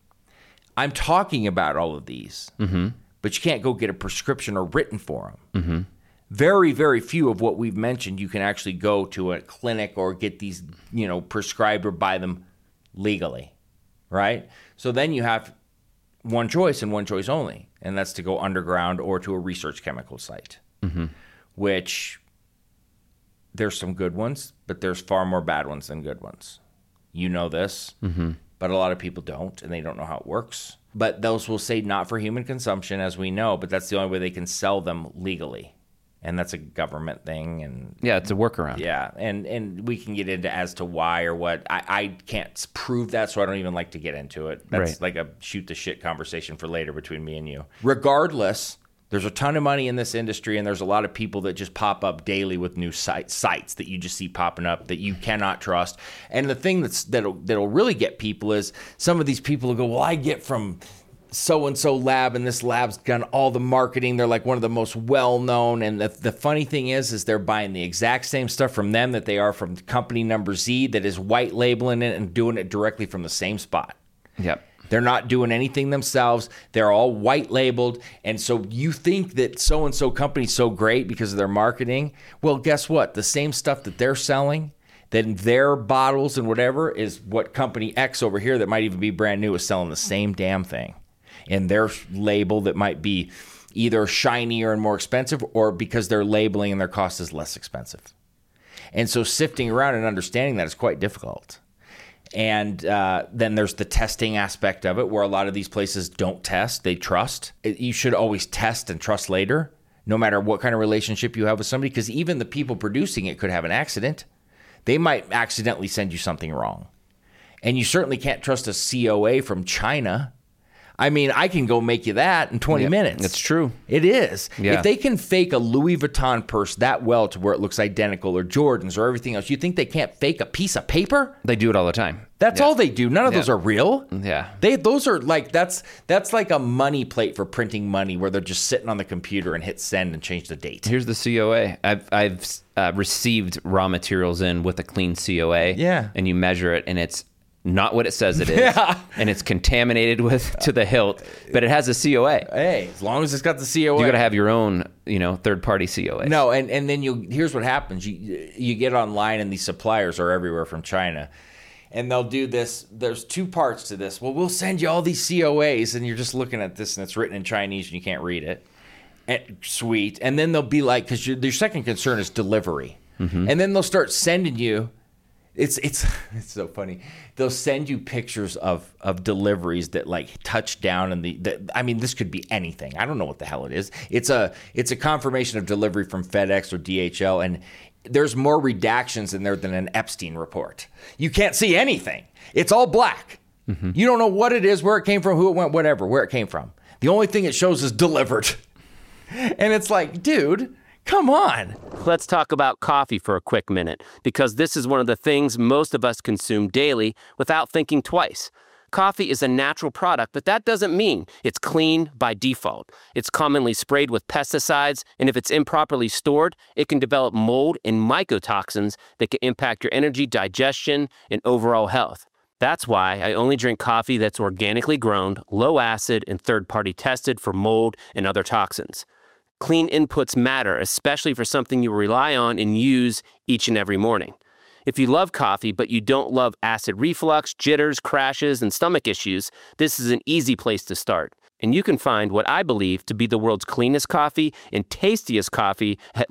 I'm talking about all of these, mm-hmm. but you can't go get a prescription or written for them. Mm-hmm. Very, very few of what we've mentioned, you can actually go to a clinic or get these, you know, prescribed or buy them legally, right? So then you have one choice and one choice only, and that's to go underground or to a research chemical site, mm-hmm. which there's some good ones, but there's far more bad ones than good ones. You know this, mm-hmm. but a lot of people don't, and they don't know how it works. But those will say not for human consumption, as we know, but that's the only way they can sell them legally. And that's a government thing. And yeah, it's a workaround. Yeah, and and we can get into as to why or what. I, I can't prove that, so I don't even like to get into it. That's right. like a shoot the shit conversation for later between me and you. Regardless, there's a ton of money in this industry, and there's a lot of people that just pop up daily with new site, sites that you just see popping up that you cannot trust. And the thing that's that'll, that'll really get people is some of these people will go, well, I get from so-and-so lab, and this lab's done all the marketing. They're like one of the most well-known. And the, the funny thing is, is they're buying the exact same stuff from them that they are from company number Z that is white labeling it and doing it directly from the same spot. Yep. They're not doing anything themselves. They're all white labeled. And so you think that so-and-so company's so great because of their marketing. Well, guess what? The same stuff that they're selling, then their bottles and whatever, is what company X over here that might even be brand new is selling the same damn thing. And their label that might be either shinier and more expensive, or because their labeling and their cost is less expensive. And so sifting around and understanding that is quite difficult. And uh, then there's the testing aspect of it, where a lot of these places don't test, they trust. You should always test and trust later, no matter what kind of relationship you have with somebody, because even the people producing it could have an accident. They might accidentally send you something wrong. And you certainly can't trust a C O A from China. I mean, I can go make you that in twenty Yep, minutes. it's true. It is. Yeah. If they can fake a Louis Vuitton purse that well to where it looks identical, or Jordans or everything else, you think they can't fake a piece of paper? They do it all the time. That's Yeah. all they do. None of Yeah. those are real. Yeah. They those are like that's that's like a money plate for printing money, where they're just sitting on the computer and hit send and change the date. Here's the C O A. I've I've uh, received raw materials in with a clean C O A. Yeah. And you measure it, and it's not what it says it is. Yeah. And it's contaminated with to the hilt, but it has a C O A. Hey, as long as it's got the C O A. You got to have your own, you know, third party C O A. No, and, and then you here's what happens. You you get online, and these suppliers are everywhere from China. And they'll do this. There's two parts to this. Well, we'll send you all these C O As, and you're just looking at this, and it's written in Chinese, and you can't read it. And, sweet. And then they'll be like, because your second concern is delivery. Mm-hmm. And then they'll start sending you, it's it's it's so funny. They'll send you pictures of of deliveries that like touch down in the, the I mean, this could be anything. I don't know what the hell it is. It's a it's a confirmation of delivery from FedEx or D H L, and there's more redactions in there than an Epstein report. You can't see anything. It's all black. Mm-hmm. You don't know what it is, where it came from, who it went, whatever, where it came from. The only thing it shows is delivered. And it's like, dude, come on. Let's talk about coffee for a quick minute, because this is one of the things most of us consume daily without thinking twice. Coffee is a natural product, but that doesn't mean it's clean by default. It's commonly sprayed with pesticides, and if it's improperly stored, it can develop mold and mycotoxins that can impact your energy, digestion, and overall health. That's why I only drink coffee that's organically grown, low acid, and third-party tested for mold and other toxins. Clean inputs matter, especially for something you rely on and use each and every morning. If you love coffee, but you don't love acid reflux, jitters, crashes, and stomach issues, this is an easy place to start. And you can find what I believe to be the world's cleanest coffee and tastiest coffee at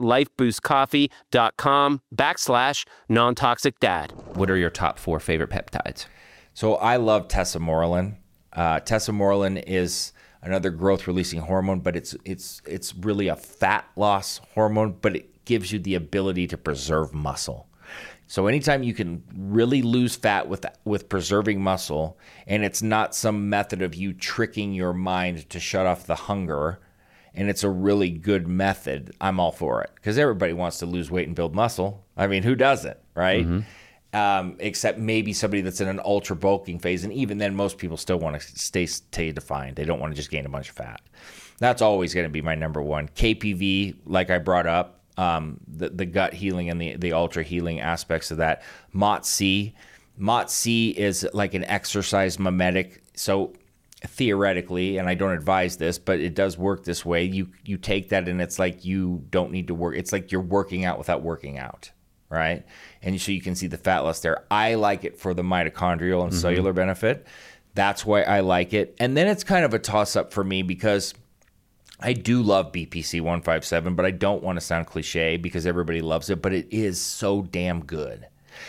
lifeboostcoffee.com backslash non-toxic dad. What are your top four favorite peptides? So I love tesamorelin. Uh, tesamorelin is another growth-releasing hormone, but it's it's it's really a fat loss hormone, but it gives you the ability to preserve muscle. So anytime you can really lose fat with with preserving muscle, and it's not some method of you tricking your mind to shut off the hunger, and it's a really good method, I'm all for it. Because everybody wants to lose weight and build muscle. I mean, who doesn't, right? Mm-hmm. Um, except maybe somebody that's in an ultra bulking phase. And even then, most people still want to stay, stay defined. They don't want to just gain a bunch of fat. That's always going to be my number one. K P V, like I brought up, um, the, the gut healing and the, the ultra healing aspects of that. M O T C. M O T C is like an exercise mimetic. So theoretically, and I don't advise this, but it does work this way. You, you take that and it's like you don't need to work. It's like you're working out without working out. Right? And so you can see the fat loss there. I like it for the mitochondrial and mm-hmm. cellular benefit. That's why I like it. And then it's kind of a toss-up for me because I do love B P C one fifty-seven, but I don't want to sound cliche because everybody loves it, but it is so damn good.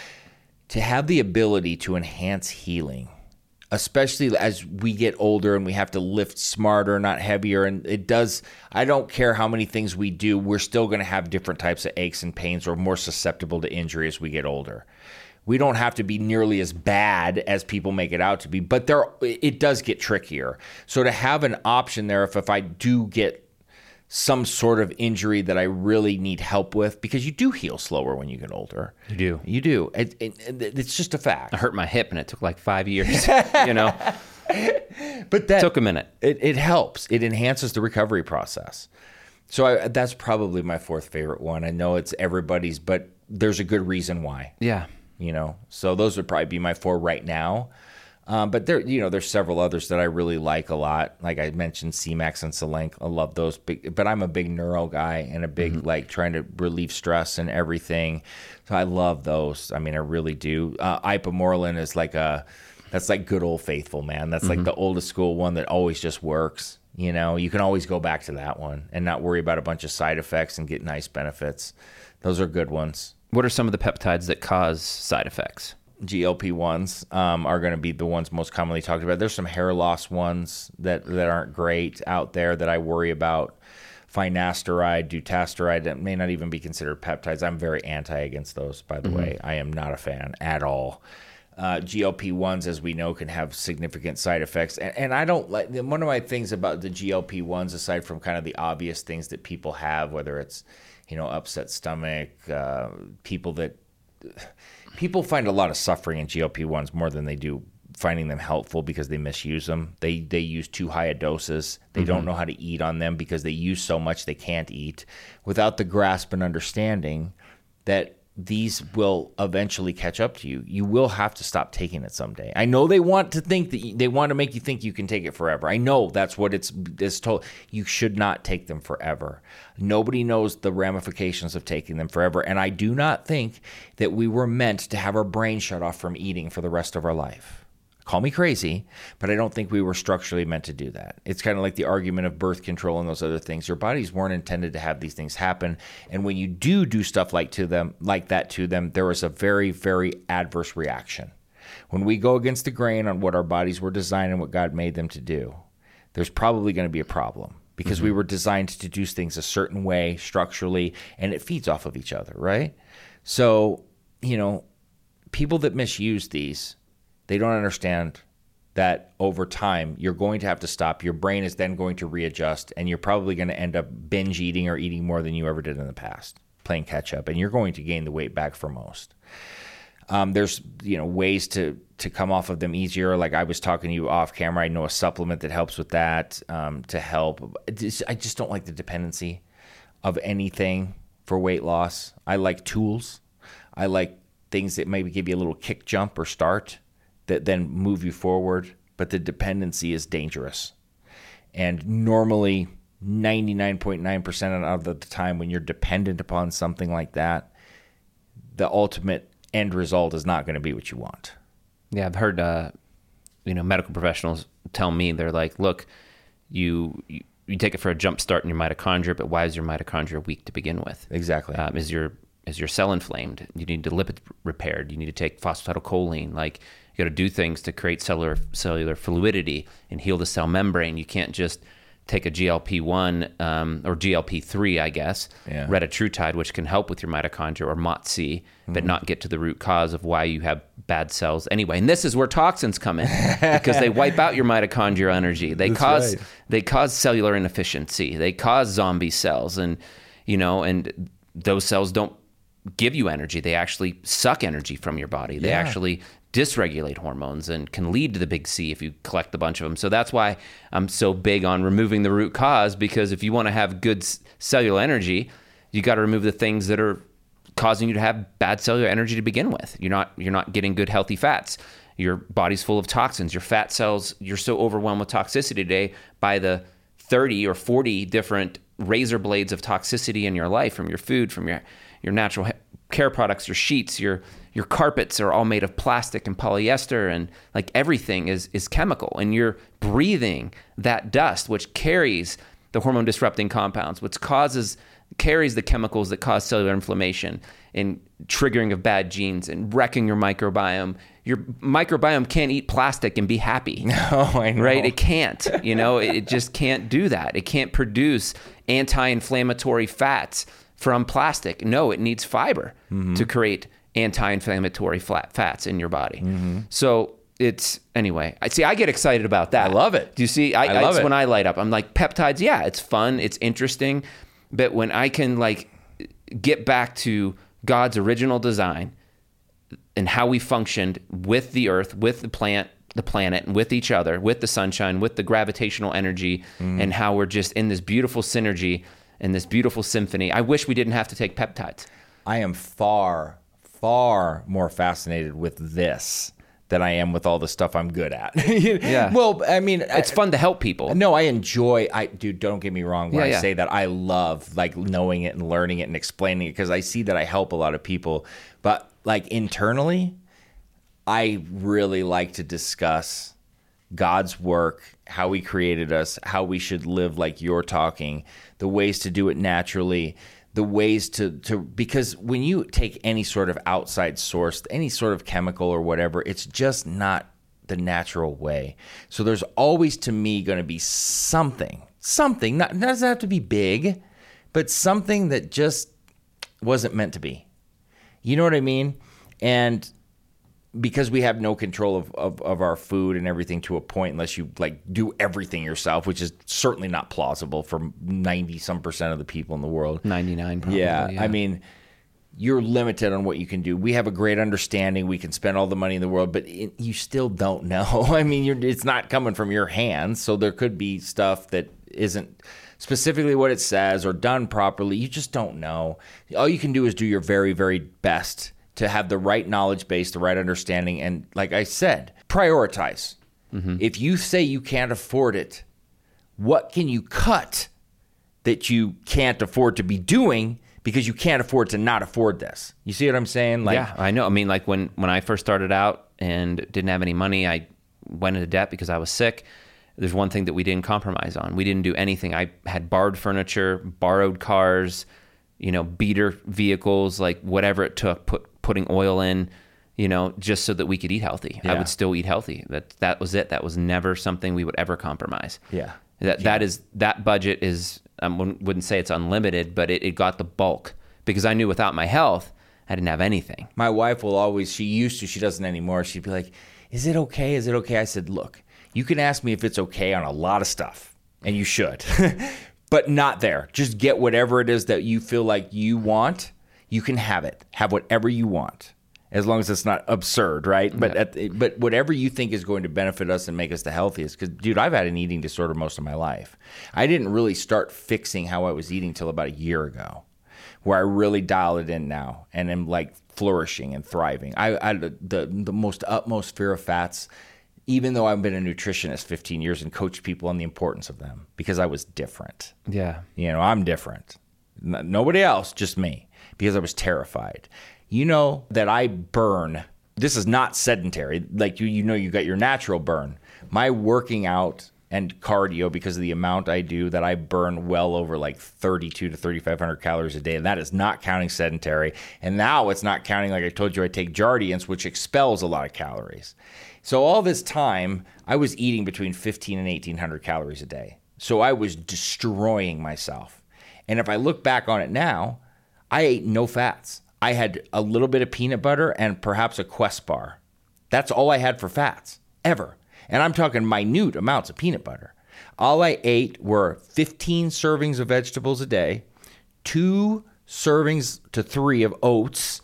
To have the ability to enhance healing, especially as we get older and we have to lift smarter, not heavier. And it does, I don't care how many things we do, we're still going to have different types of aches and pains or more susceptible to injury as we get older. We don't have to be nearly as bad as people make it out to be, but there, it does get trickier. So to have an option there, if, if I do get some sort of injury that I really need help with, because you do heal slower when you get older. You do. You do. It, it, it's just a fact. I hurt my hip and it took like five years, you know. But that took a minute. It, it helps. It enhances the recovery process. So I, that's probably my fourth favorite one. I know it's everybody's, but there's a good reason why. Yeah. You know, so those would probably be my four right now. Um, but there, you know, there's several others that I really like a lot. Like I mentioned, C MAX and Selenk. I love those. Big, but I'm a big neuro guy and a big mm-hmm. like trying to relieve stress and everything. So I love those. I mean, I really do. Uh, Ipamorelin is like a, that's like good old faithful, man. That's mm-hmm. like the oldest school one that always just works. You know, you can always go back to that one and not worry about a bunch of side effects and get nice benefits. Those are good ones. What are some of the peptides that cause side effects? G L P ones um, are going to be the ones most commonly talked about. There's some hair loss ones that, that aren't great out there that I worry about. Finasteride, dutasteride, that may not even be considered peptides. I'm very anti against those, by the mm-hmm. way. I am not a fan at all. Uh, G L P ones, as we know, can have significant side effects. And, and I don't like, one of my things about the G L P ones, aside from kind of the obvious things that people have, whether it's, you know, upset stomach, uh, people that... People find a lot of suffering in G L P ones more than they do finding them helpful because they misuse them. They they use too high a doses. They mm-hmm. don't know how to eat on them because they use so much they can't eat without the grasp and understanding that these will eventually catch up to you. You will have to stop taking it someday. I know they want to think that you, they want to make you think you can take it forever. I know that's what it's, it's told. You should not take them forever. Nobody knows the ramifications of taking them forever. And I do not think that we were meant to have our brain shut off from eating for the rest of our life. Call me crazy, but I don't think we were structurally meant to do that. It's kind of like the argument of birth control and those other things. Your bodies weren't intended to have these things happen. And when you do do stuff like to them, like that to them, there is a very, very adverse reaction. When we go against the grain on what our bodies were designed and what God made them to do, there's probably going to be a problem because mm-hmm. we were designed to do things a certain way structurally, and it feeds off of each other, right? So, you know, people that misuse these, they don't understand that over time, you're going to have to stop. Your brain is then going to readjust, and you're probably going to end up binge eating or eating more than you ever did in the past, playing catch up, and you're going to gain the weight back for most. Um, there's, you know, ways to, to come off of them easier. Like I was talking to you off camera, I know a supplement that helps with that um, to help. Just, I just don't like the dependency of anything for weight loss. I like tools. I like things that maybe give you a little kick jump or start that then move you forward. But the dependency is dangerous. And normally ninety-nine point nine percent of the time when you're dependent upon something like that, the ultimate end result is not going to be what you want. Yeah, I've heard, uh, you know, medical professionals tell me, they're like, look, you, you you take it for a jump start in your mitochondria, but why is your mitochondria weak to begin with? Exactly. Um, is your is your cell inflamed? You need to lipid repaired. You need to take phosphatidylcholine. Like you got to do things to create cellular cellular fluidity and heal the cell membrane. You can't just take a G L P one um, or G L P three, I guess, yeah. retatrutide, which can help with your mitochondria, or M O T C, mm-hmm. but not get to the root cause of why you have bad cells anyway. And this is where toxins come in because they wipe out your mitochondrial energy. They That's cause right. they cause cellular inefficiency. They cause zombie cells, and you know, and those cells don't give you energy. They actually suck energy from your body. They yeah. actually dysregulate hormones and can lead to the big C if you collect a bunch of them. So that's why I'm so big on removing the root cause, because if you want to have good cellular energy, you got to remove the things that are causing you to have bad cellular energy to begin with. You're not you're not getting good healthy fats. Your body's full of toxins. Your fat cells, you're so overwhelmed with toxicity today by the thirty or forty different razor blades of toxicity in your life, from your food, from your your natural care products, your sheets, your your carpets are all made of plastic and polyester, and like everything is is chemical, and you're breathing that dust, which carries the hormone disrupting compounds, which causes carries the chemicals that cause cellular inflammation and triggering of bad genes and wrecking your microbiome. Your microbiome can't eat plastic and be happy. No, I know. Right? It can't. You know, it just can't do that. It can't produce anti-inflammatory fats from plastic. No, it needs fiber mm-hmm. to create anti-inflammatory flat fats in your body. Mm-hmm. So it's, anyway, I see, I get excited about that. I love it. Do you see? I, I love it's it. when I light up. I'm like, peptides, yeah, it's fun, it's interesting, but when I can like get back to God's original design and how we functioned with the earth, with the plant, the planet, and with each other, with the sunshine, with the gravitational energy, mm. and how we're just in this beautiful synergy and this beautiful symphony. I wish we didn't have to take peptides. I am far, far more fascinated with this than I am with all the stuff I'm good at. Yeah. Well, I mean, it's I, fun to help people. No, I enjoy, I dude, don't get me wrong when Yeah, I yeah. say that. I love like knowing it and learning it and explaining it, because I see that I help a lot of people. But like internally, I really like to discuss God's work, how he created us, how we should live like you're talking, the ways to do it naturally, the ways to, to because when you take any sort of outside source, any sort of chemical or whatever, it's just not the natural way. So there's always, to me, going to be something, something, not, it doesn't have to be big, but something that just wasn't meant to be. You know what I mean? And because we have no control of, of, of our food and everything to a point, unless you like do everything yourself, which is certainly not plausible for ninety some percent of the people in the world. ninety-nine probably. Yeah, yeah. I mean, you're limited on what you can do. We have a great understanding. We can spend all the money in the world, but it, you still don't know. I mean, you're, it's not coming from your hands. So there could be stuff that isn't specifically what it says or done properly. You just don't know. All you can do is do your very, very best to have the right knowledge base, the right understanding, and like I said, prioritize. Mm-hmm. If you say you can't afford it, what can you cut that you can't afford to be doing because you can't afford to not afford this? You see what I'm saying? Like, yeah, I know. I mean, like when, when I first started out and didn't have any money, I went into debt because I was sick. There's one thing that we didn't compromise on. We didn't do anything. I had borrowed furniture, borrowed cars, you know, beater vehicles, like whatever it took, put, putting oil in, you know, just so that we could eat healthy. Yeah. I would still eat healthy. That that was it. That was never something we would ever compromise. Yeah. That Yeah. that is that budget is I wouldn't say it's unlimited, but it, it got the bulk because I knew without my health, I didn't have anything. My wife will always, she used to, she doesn't anymore. She'd be like, is it okay? Is it okay? I said, look, you can ask me if it's okay on a lot of stuff, and you should, but not there. Just get whatever it is that you feel like you want. You can have it. Have whatever you want, as long as it's not absurd, right? But Yeah. at the, but whatever you think is going to benefit us and make us the healthiest. Because, dude, I've had an eating disorder most of my life. I didn't really start fixing how I was eating till about a year ago, where I really dial it in now and am like flourishing and thriving. I, I the, the the most utmost fear of fats, even though I've been a nutritionist fifteen years and coached people on the importance of them, because I was different. Yeah. You know, I'm different. N- Nobody else, just me, because I was terrified. You know that I burn. This is not sedentary. Like you, you know, you got your natural burn. My working out and cardio, because of the amount I do, that I burn well over like thirty-two to thirty-five hundred calories a day. And that is not counting sedentary. And now it's not counting, like I told you, I take Jardiance, which expels a lot of calories. So all this time, I was eating between fifteen and eighteen hundred calories a day. So I was destroying myself. And if I look back on it now, I ate no fats. I had a little bit of peanut butter and perhaps a Quest bar. That's all I had for fats, ever. And I'm talking minute amounts of peanut butter. All I ate were fifteen servings of vegetables a day, two servings to three of oats,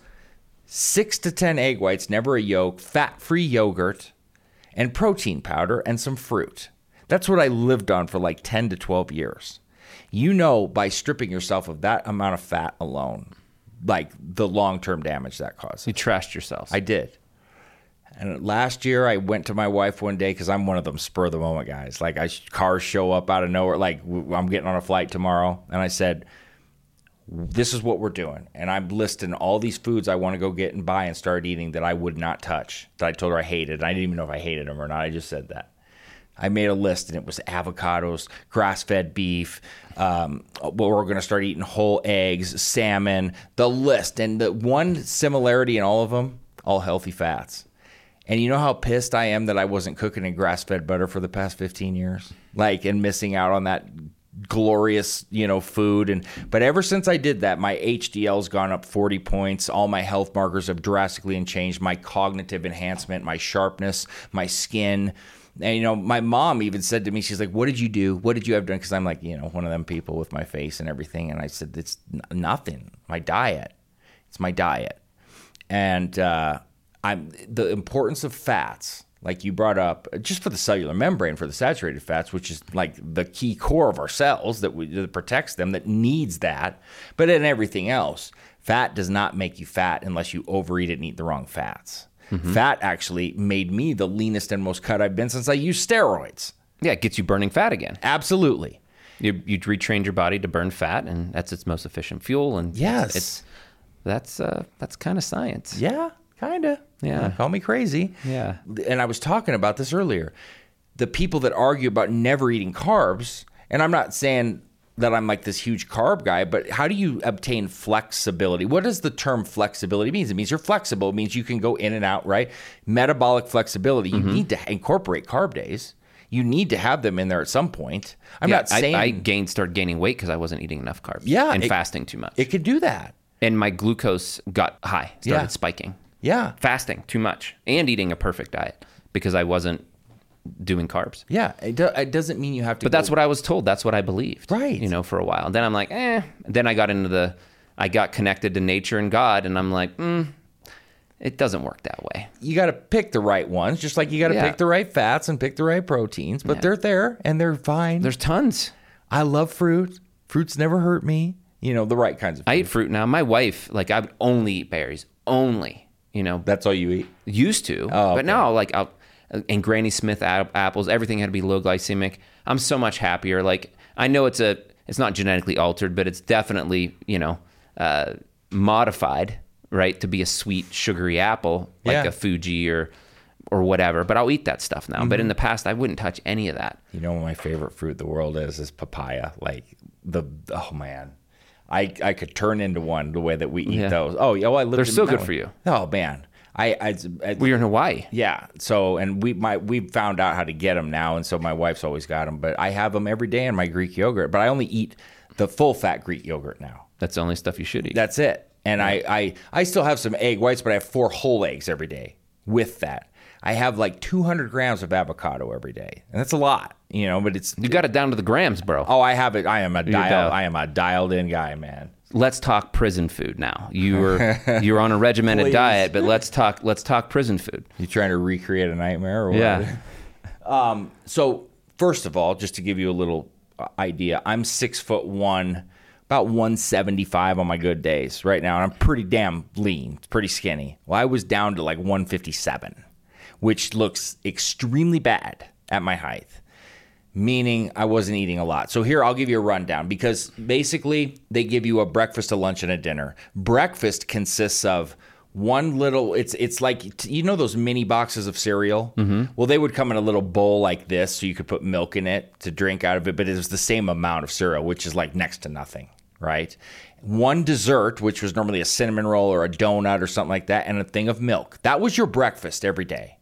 six to ten egg whites, never a yolk, fat-free yogurt, and protein powder and some fruit. That's what I lived on for like ten to twelve years. You know, by stripping yourself of that amount of fat alone, like the long-term damage that causes. You trashed yourself. I did. And last year, I went to my wife one day because I'm one of them spur-of-the-moment guys. Like, I cars show up out of nowhere. Like, I'm getting on a flight tomorrow. And I said, this is what we're doing. And I'm listing all these foods I want to go get and buy and start eating that I would not touch, that I told her I hated. I didn't even know if I hated them or not. I just said that. I made a list, and it was avocados, grass-fed beef. Um, we're going to start eating whole eggs, salmon, the list. And the one similarity in all of them, all healthy fats. And you know how pissed I am that I wasn't cooking in grass-fed butter for the past fifteen years? Like, and missing out on that glorious, you know, food. And but ever since I did that, my H D L's gone up forty points. All my health markers have drastically changed. My cognitive enhancement, my sharpness, my skin. And, you know, my mom even said to me, she's like, what did you do? What did you have done? Because I'm like, you know, one of them people with my face and everything. And I said, it's n- nothing. My diet. It's my diet. And uh, I'm the importance of fats, like you brought up, just for the cellular membrane, for the saturated fats, which is like the key core of our cells that, we, that protects them, that needs that. But in everything else, fat does not make you fat unless you overeat it and eat the wrong fats. Mm-hmm. Fat actually made me the leanest and most cut I've been since I used steroids. Yeah, it gets you burning fat again. Absolutely. You you retrained your body to burn fat, and that's its most efficient fuel. And Yes. it's that's uh, that's kind of science. Yeah, kind of. Yeah. Call me crazy. Yeah. And I was talking about this earlier. The people that argue about never eating carbs, and I'm not saying that I'm like this huge carb guy, but how do you obtain flexibility? What does the term flexibility mean? It means you're flexible. It means you can go in and out, right? Metabolic flexibility. You mm-hmm. need to incorporate carb days. You need to have them in there at some point. I'm yeah, not saying I, I gained started gaining weight because I wasn't eating enough carbs. Yeah, and it, fasting too much. It could do that. And my glucose got high. Started Yeah. spiking. Yeah. Fasting too much and eating a perfect diet because I wasn't doing carbs. Yeah, it, do, it doesn't mean you have to. But go, that's what I was told. That's what I believed. Right. You know, for a while. And then I'm like, eh. Then I got into the, I got connected to nature and God, and I'm like, hmm, it doesn't work that way. You got to pick the right ones, just like you got to Yeah. pick the right fats and pick the right proteins. But Yeah. they're there and they're fine. There's tons. I love fruit. Fruits never hurt me. You know, the right kinds of. I fruit. eat fruit now. My wife, like, I would only eat berries. Only. You know, That's all you eat. used to. Oh, But okay. now, like, I'll, and Granny Smith a- apples, everything had to be low glycemic. I'm so much happier. Like, I know it's a, it's not genetically altered, but it's definitely, you know, uh, modified, right, to be a sweet, sugary apple, like Yeah. a Fuji or or whatever, but I'll eat that stuff now. Mm-hmm. But in the past, I wouldn't touch any of that. You know what my favorite fruit in the world is? Is papaya. Like the, oh man. I, I could turn into one the way that we eat yeah. those. Oh, oh, I lived They're in so good one. for you. Oh man. I, I, I well, you're in Hawaii. Yeah. So, and we my we found out how to get them now, and so my wife's always got them. But I have them every day in my Greek yogurt. But I only eat the full fat Greek yogurt now. That's the only stuff you should eat. That's it. And yeah. I, I I still have some egg whites, but I have four whole eggs every day with that. I have like two hundred grams of avocado every day, and that's a lot, you know. But it's you got it down to the grams, bro. Oh, I have it. I am a dial. dialed. I am a dialed in guy, man. Let's talk prison food now. You were you're on a regimented diet, but let's talk let's talk prison food. You trying to recreate a nightmare or what? Yeah. um, so first of all, just to give you a little idea, I'm six foot one, about one seventy-five on my good days right now, and I'm pretty damn lean, pretty skinny. Well, I was down to like one fifty-seven, which looks extremely bad at my height. Meaning I wasn't eating a lot. So here, I'll give you a rundown because basically they give you a breakfast, a lunch, and a dinner. Breakfast consists of one little, it's it's like, you know those mini boxes of cereal? Mm-hmm. Well, they would come in a little bowl like this so you could put milk in it to drink out of it, but it was the same amount of cereal, which is like next to nothing, right? One dessert, which was normally a cinnamon roll or a donut or something like that, and a thing of milk. That was your breakfast every day.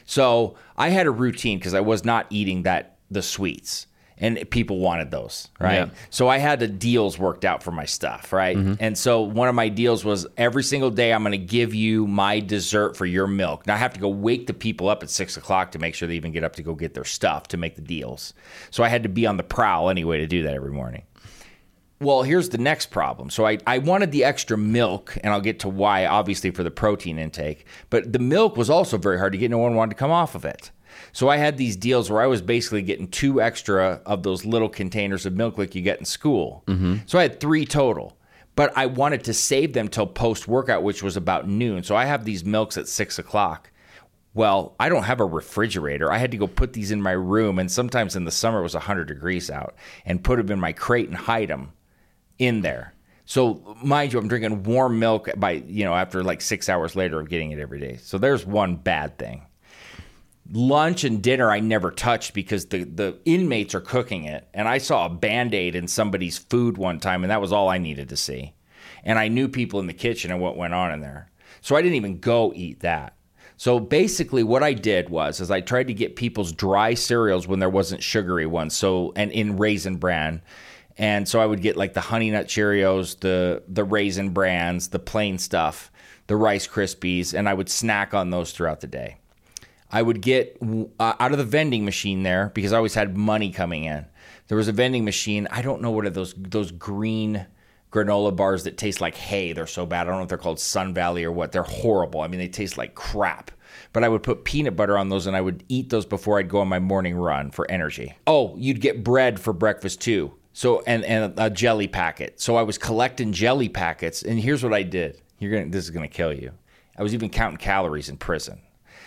So I had a routine because I was not eating that the sweets, and people wanted those, right? Yeah. So I had the deals worked out for my stuff, right? Mm-hmm. And so one of my deals was every single day I'm going to give you my dessert for your milk. Now I have to go wake the people up at six o'clock to make sure they even get up to go get their stuff to make the deals. So I had to be on the prowl anyway to do that every morning. Well, here's the next problem. So I, I wanted the extra milk, and I'll get to why, obviously, for the protein intake. But the milk was also very hard to get. No one wanted to come off of it. So I had these deals where I was basically getting two extra of those little containers of milk like you get in school. Mm-hmm. So I had three total. But I wanted to save them till post-workout, which was about noon. So I have these milks at six o'clock. Well, I don't have a refrigerator. I had to go put these in my room, and sometimes in the summer it was one hundred degrees out, and put them in my crate and hide them in there. So mind you, I'm drinking warm milk by, you know, after like six hours later of getting it every day. So there's one bad thing. Lunch and dinner I never touched because the, the inmates are cooking it. And I saw a Band-Aid in somebody's food one time, and that was all I needed to see. And I knew people in the kitchen and what went on in there. So I didn't even go eat that. So basically what I did was is I tried to get people's dry cereals when there wasn't sugary ones, so and in Raisin Bran. And so I would get like the Honey Nut Cheerios, the the Raisin Brans, the plain stuff, the Rice Krispies, and I would snack on those throughout the day. I would get uh, out of the vending machine there because I always had money coming in. There was a vending machine. I don't know what are those those green granola bars that taste like hay. They're so bad. I don't know if they're called Sun Valley or what. They're horrible. I mean, they taste like crap. But I would put peanut butter on those, and I would eat those before I'd go on my morning run for energy. Oh, you'd get bread for breakfast too. So and and a jelly packet. So I was collecting jelly packets, and here's what I did. You're gonna this is gonna kill you. I was even counting calories in prison.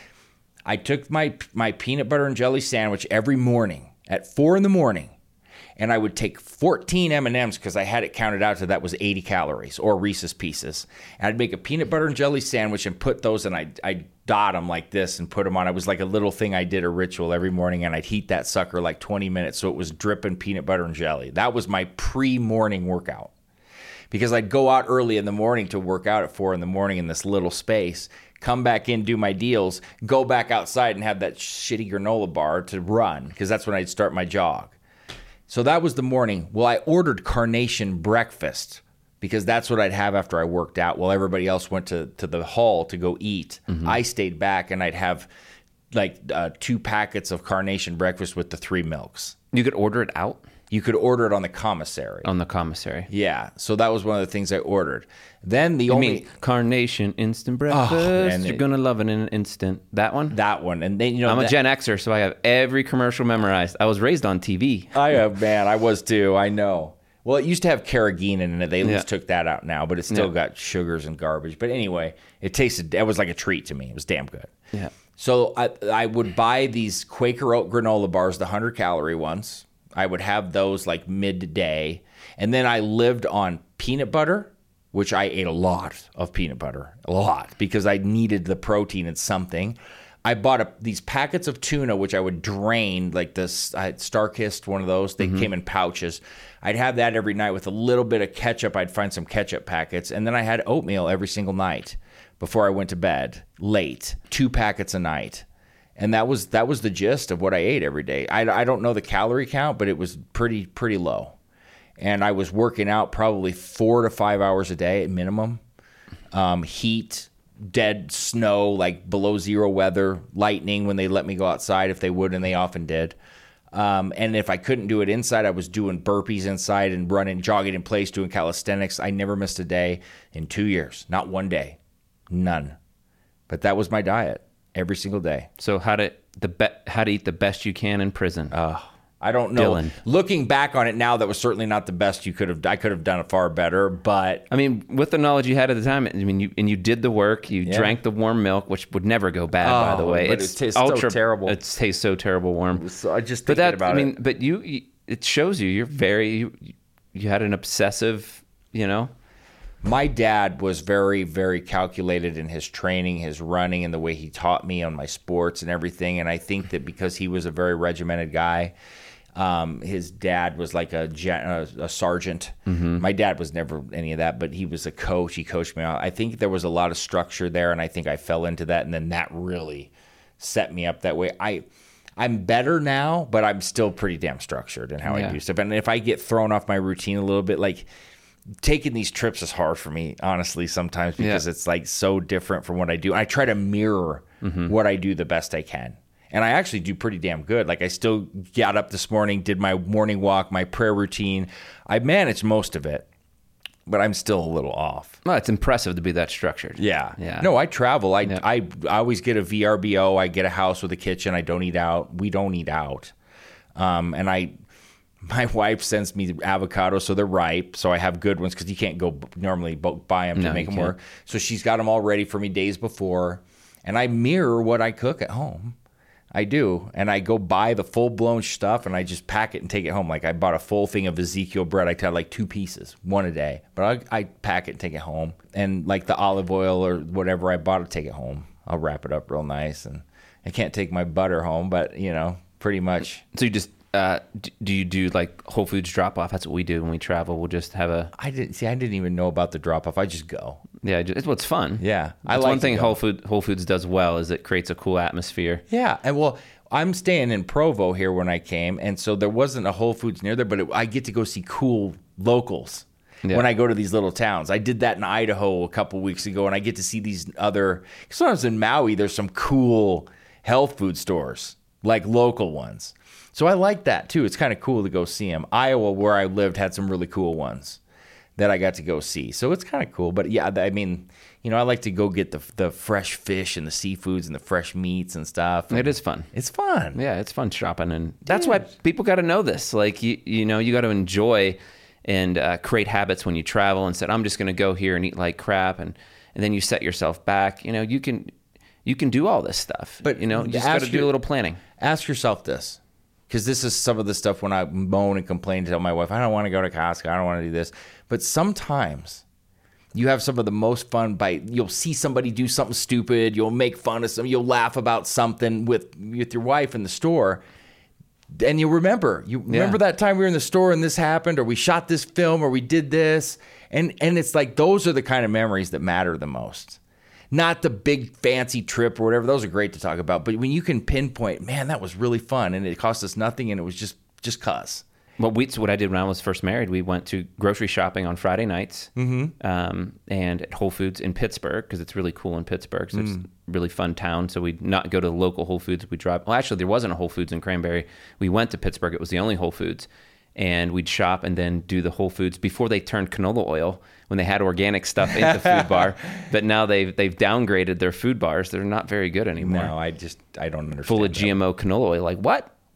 I took my my peanut butter and jelly sandwich every morning at four in the morning, and I would take fourteen M and M's because I had it counted out to that was eighty calories, or Reese's Pieces. And I'd make a peanut butter and jelly sandwich and put those, and I'd, I'd dot them like this and put them on. It was like a little thing I did, a ritual every morning, and I'd heat that sucker like twenty minutes so it was dripping peanut butter and jelly. That was my pre-morning workout. Because I'd go out early in the morning to work out at four in the morning in this little space, come back in, do my deals, go back outside and have that shitty granola bar to run, because that's when I'd start my jog. So that was the morning. Well, I ordered Carnation breakfast because that's what I'd have after I worked out while everybody else went to, to the hall to go eat. Mm-hmm. I stayed back, and I'd have like uh, two packets of Carnation breakfast with the three milks. You could order it out? You could order it on the commissary. On the commissary. Yeah. So that was one of the things I ordered. Then the you only... mean Carnation instant breakfast? Oh, man, You're going to love it in an instant. That one? That one. And then, you know... I'm that... a Gen Xer, so I have every commercial memorized. I was raised on T V. I have, man. I was too. I know. Well, it used to have carrageenan in it. They yeah. just took that out now, but it still yeah. got sugars and garbage. But anyway, it tasted... It was like a treat to me. It was damn good. Yeah. So I, I would buy these Quaker Oat granola bars, the one hundred calorie ones. I would have those like midday. And then I lived on peanut butter, which I ate a lot of peanut butter, a lot, because I needed the protein in something. I bought a, these packets of tuna, which I would drain, like this I had Starkist, one of those. They mm-hmm. came in pouches. I'd have that every night with a little bit of ketchup. I'd find some ketchup packets. And then I had oatmeal every single night before I went to bed, late, two packets a night. And that was that was the gist of what I ate every day. I, I don't know the calorie count, but it was pretty, pretty low. And I was working out probably four to five hours a day at minimum. Um, heat, dead snow, like below zero weather, lightning when they let me go outside if they would, and they often did. Um, and if I couldn't do it inside, I was doing burpees inside and running, jogging in place, doing calisthenics. I never missed a day in two years, not one day, none. But that was my diet every single day. So how to the be- how to eat the best you can in prison? Oh, I don't know. Dylan. Looking back on it now, that was certainly not the best you could have. I could have done it far better, but I mean, with the knowledge you had at the time, I mean, you and you did the work. You yeah. drank the warm milk, which would never go bad, oh, by the way. But it's it tastes ultra, so terrible. It tastes so terrible warm. So I just but thinking that, about I mean, it. but you, you, it shows you you're very you, you had an obsessive, you know. My dad was very, very calculated in his training, his running, and the way he taught me on my sports and everything. And I think that because he was a very regimented guy, um, his dad was like a, a, a sergeant. Mm-hmm. My dad was never any of that, but he was a coach. He coached me out. I think there was a lot of structure there, and I think I fell into that. And then that really set me up that way. I, I'm better now, but I'm still pretty damn structured in how yeah. I do stuff. And if I get thrown off my routine a little bit, like taking these trips is hard for me, honestly, sometimes because yeah. it's like so different from what I do. I try to mirror mm-hmm. what I do the best I can. And I actually do pretty damn good. Like I still got up this morning, did my morning walk, my prayer routine. I managed most of it, but I'm still a little off. Well, it's impressive to be that structured. Yeah. Yeah. No, I travel. I, yeah. I, I always get a V R B O. I get a house with a kitchen. I don't eat out. We don't eat out. Um, and I... My wife sends me avocados, so they're ripe. So I have good ones because you can't go normally buy them to no, make them work. So she's got them all ready for me days before. And I mirror what I cook at home. I do. And I go buy the full-blown stuff, and I just pack it and take it home. Like I bought a full thing of Ezekiel bread. I had like two pieces, one a day. But I, I pack it and take it home. And like the olive oil or whatever I bought, I take it home. I'll wrap it up real nice. And I can't take my butter home, but, you know, pretty much. So you just... Uh, do you do like Whole Foods drop off? That's what we do when we travel. We'll just have a. I didn't see. I didn't even know about the drop off. I just go. Yeah, it's what's fun. Yeah, I like one thing Whole Food Whole Foods does well is it creates a cool atmosphere. Yeah, and well, I'm staying in Provo here when I came, and so there wasn't a Whole Foods near there, but it, I get to go see cool locals. Yeah. When I go to these little towns. I did that in Idaho a couple weeks ago, and I get to see these other. Because when I was in Maui, there's some cool health food stores, like local ones. So I like that, too. It's kind of cool to go see them. Iowa, where I lived, had some really cool ones that I got to go see. So it's kind of cool. But, yeah, I mean, you know, I like to go get the the fresh fish and the seafoods and the fresh meats and stuff. And it is fun. It's fun. Yeah, it's fun shopping. And that's why people got to know this. Like, you, you know, you got to enjoy and uh, create habits when you travel and said, I'm just going to go here and eat like crap. And, and then you set yourself back. You know, you can you can do all this stuff. But, you know, you just got to do a little planning. Ask yourself this. Because this is some of the stuff when I moan and complain to tell my wife, I don't want to go to Costco, I don't want to do this. But sometimes you have some of the most fun by, you'll see somebody do something stupid, you'll make fun of something, you'll laugh about something with, with your wife in the store. And you remember, you yeah. remember that time we were in the store and this happened, or we shot this film, or we did this. And, and it's like, those are the kind of memories that matter the most. Not the big fancy trip or whatever. Those are great to talk about. But when you can pinpoint, man, that was really fun. And it cost us nothing. And it was just just cuz. Well, we, so what I did when I was first married, we went to grocery shopping on Friday nights mm-hmm. um, and at Whole Foods in Pittsburgh, because it's really cool in Pittsburgh. So mm. it's a really fun town. So we'd not go to the local Whole Foods. We'd drive. Well, actually, there wasn't a Whole Foods in Cranberry. We went to Pittsburgh. It was the only Whole Foods. And we'd shop and then do the Whole Foods before they turned canola oil, when they had organic stuff in the food bar. But now they've they've downgraded their food bars. They're not very good anymore. No, I just, I don't understand. Full of G M O canola oil. Like, what? What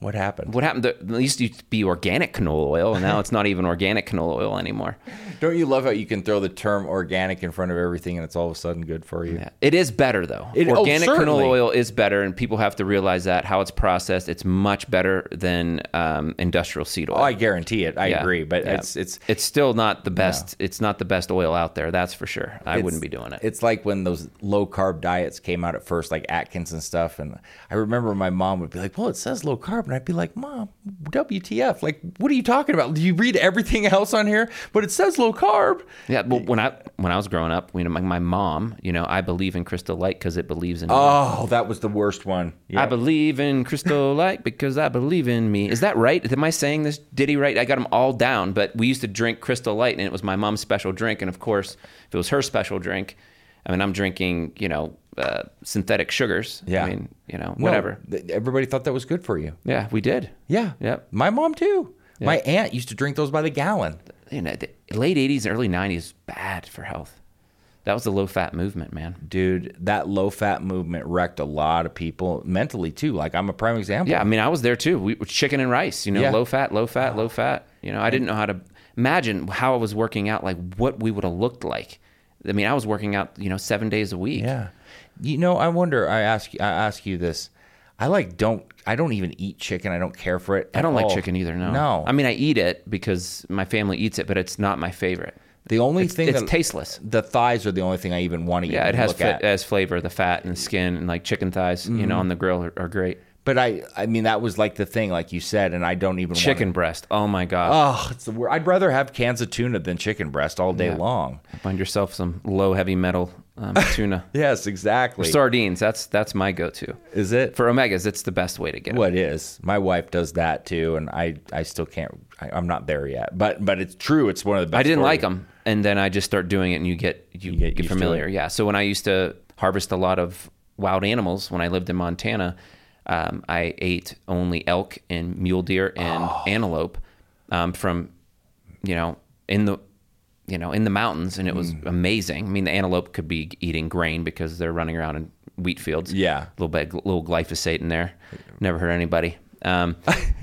What happened? What happened? There used to be organic canola oil, and now it's not even organic canola oil anymore. Don't you love how you can throw the term organic in front of everything and it's all of a sudden good for you? Yeah. It is better, though. It- oh, organic certainly. canola oil is better, and people have to realize that, how it's processed. It's much better than um, industrial seed oil. Oh, I guarantee it. I Yeah. agree. But Yeah. it's it's it's still not the best. It's not the best oil out there. That's for sure. I It's- wouldn't be doing it. It's like when those low carb diets came out at first, like Atkins and stuff. And I remember my mom would be like, well, it says low carb. And I'd be like, Mom, W T F? Like, what are you talking about? Do you read everything else on here? But it says low carb. Yeah, well, when I when I was growing up, you know, my, my mom, you know, I believe in Crystal Light because it believes in me. Oh, that was the worst one. I Yeah. believe in Crystal Light because I believe in me. Is that right? Am I saying this ditty right? I got them all down, but we used to drink Crystal Light, and it was my mom's special drink. And of course, if it was her special drink, I mean, I'm drinking, you know, uh, synthetic sugars. Yeah. I mean, you know, No, whatever. th- everybody thought that was good for you. Yeah, we did. Yeah. Yep. My mom, too. My aunt used to drink those by the gallon. You know, the late eighties and early nineties, bad for health. That was the low fat movement, man. Dude, that low fat movement wrecked a lot of people mentally, too. Like, I'm a prime example. Yeah, I mean, I was there too. We chicken and rice, you know, Yeah. low fat, low fat, low fat. You know, I didn't know how to imagine how I was working out, like what we would have looked like. I mean, I was working out, you know, seven days a week. Yeah. You know, I wonder, I ask you, I ask you this. I like don't, I don't even eat chicken. I don't care for it. I at don't like all. chicken either, no. No. I mean, I eat it because my family eats it, but it's not my favorite. The only It's, thing it's that, tasteless. the thighs are the only thing I even want to Yeah, even it has look fa- at. it has flavor. The fat and the skin and like chicken thighs, you know, on the grill are, are great. But I, I mean, that was like the thing, like you said, and I don't even Chicken wanna, breast. Oh my god. Oh, it's the word. I'd rather have cans of tuna than chicken breast all day Yeah. long. Find yourself some low heavy metal um, tuna. Yes, exactly. Sardines. That's that's my go-to. Is it? For omegas, it's the best way to get 'em. What is? My wife does that too, and I, I still can't. I, I'm not there yet, but but it's true. It's one of the best. I didn't for like you. them, and then I just start doing it, and you get you, You get get, used to familiar. it. Yeah. So when I used to harvest a lot of wild animals when I lived in Montana, um, I ate only elk and mule deer and Oh. antelope um, from, you know, in the, you know, in the mountains, and it was Mm. amazing. I mean, the antelope could be eating grain because they're running around in wheat fields. Yeah. A little bit, little glyphosate in there. Never hurt anybody. Um,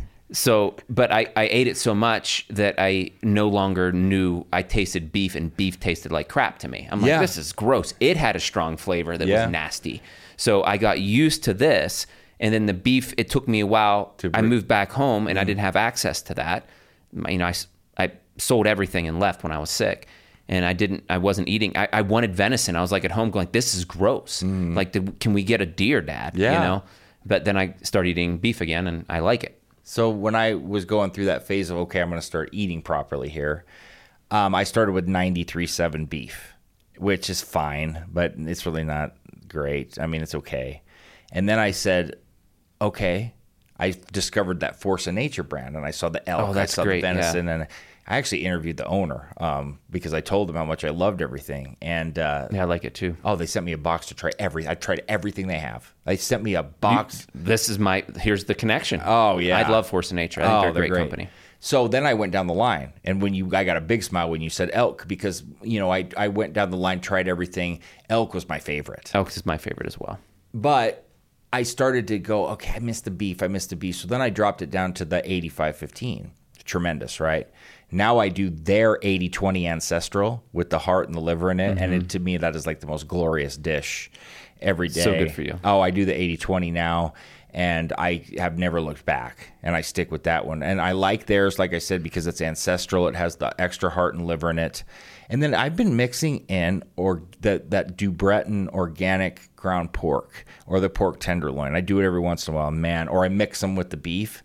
So, but I, I ate it so much that I no longer knew I tasted beef, and beef tasted like crap to me. I'm like, Yeah. this is gross. It had a strong flavor that Yeah. was nasty. So I got used to this. And then the beef, it took me a while. To I br- moved back home and I didn't have access to that. My- You know, I, s- I sold everything and left when I was sick. And I didn't, I wasn't eating. I, I wanted venison. I was like at home going, this is gross. Like, the, can we get a deer, Dad? Yeah. You know? But then I started eating beef again, and I like it. So when I was going through that phase of, okay, I'm going to start eating properly here, um, I started with ninety-three point seven beef, which is fine, but it's really not great. I mean, it's okay. And then I said, okay, I discovered that Force of Nature brand, and I saw the elk, Oh, that's I saw great, the yeah. venison, and I actually interviewed the owner um, because I told them how much I loved everything. And uh, Yeah, I like it too. oh, they sent me a box to try every. I tried everything they have. They sent me a box. This is my, here's the connection. Oh, yeah. I love Force of Nature. I think Oh, they're a great, company. So then I went down the line, and when you, I got a big smile when you said elk, because you know I I went down the line, tried everything. Elk was my favorite, Elk is my favorite as well. but I started to go, okay, I missed the beef, I missed the beef. So then I dropped it down to the eighty-five fifteen. Tremendous, right? Now I do their eighty twenty ancestral with the heart and the liver in it, and it, to me that is like the most glorious dish every day. So good for you. Oh, I do the eighty twenty now, and I have never looked back, and I stick with that one. And I like theirs, like I said, because it's ancestral. It has the extra heart and liver in it. And then I've been mixing in or that that Du Breton organic ground pork or the pork tenderloin. I do it every once in a while, man. Or I mix them with the beef.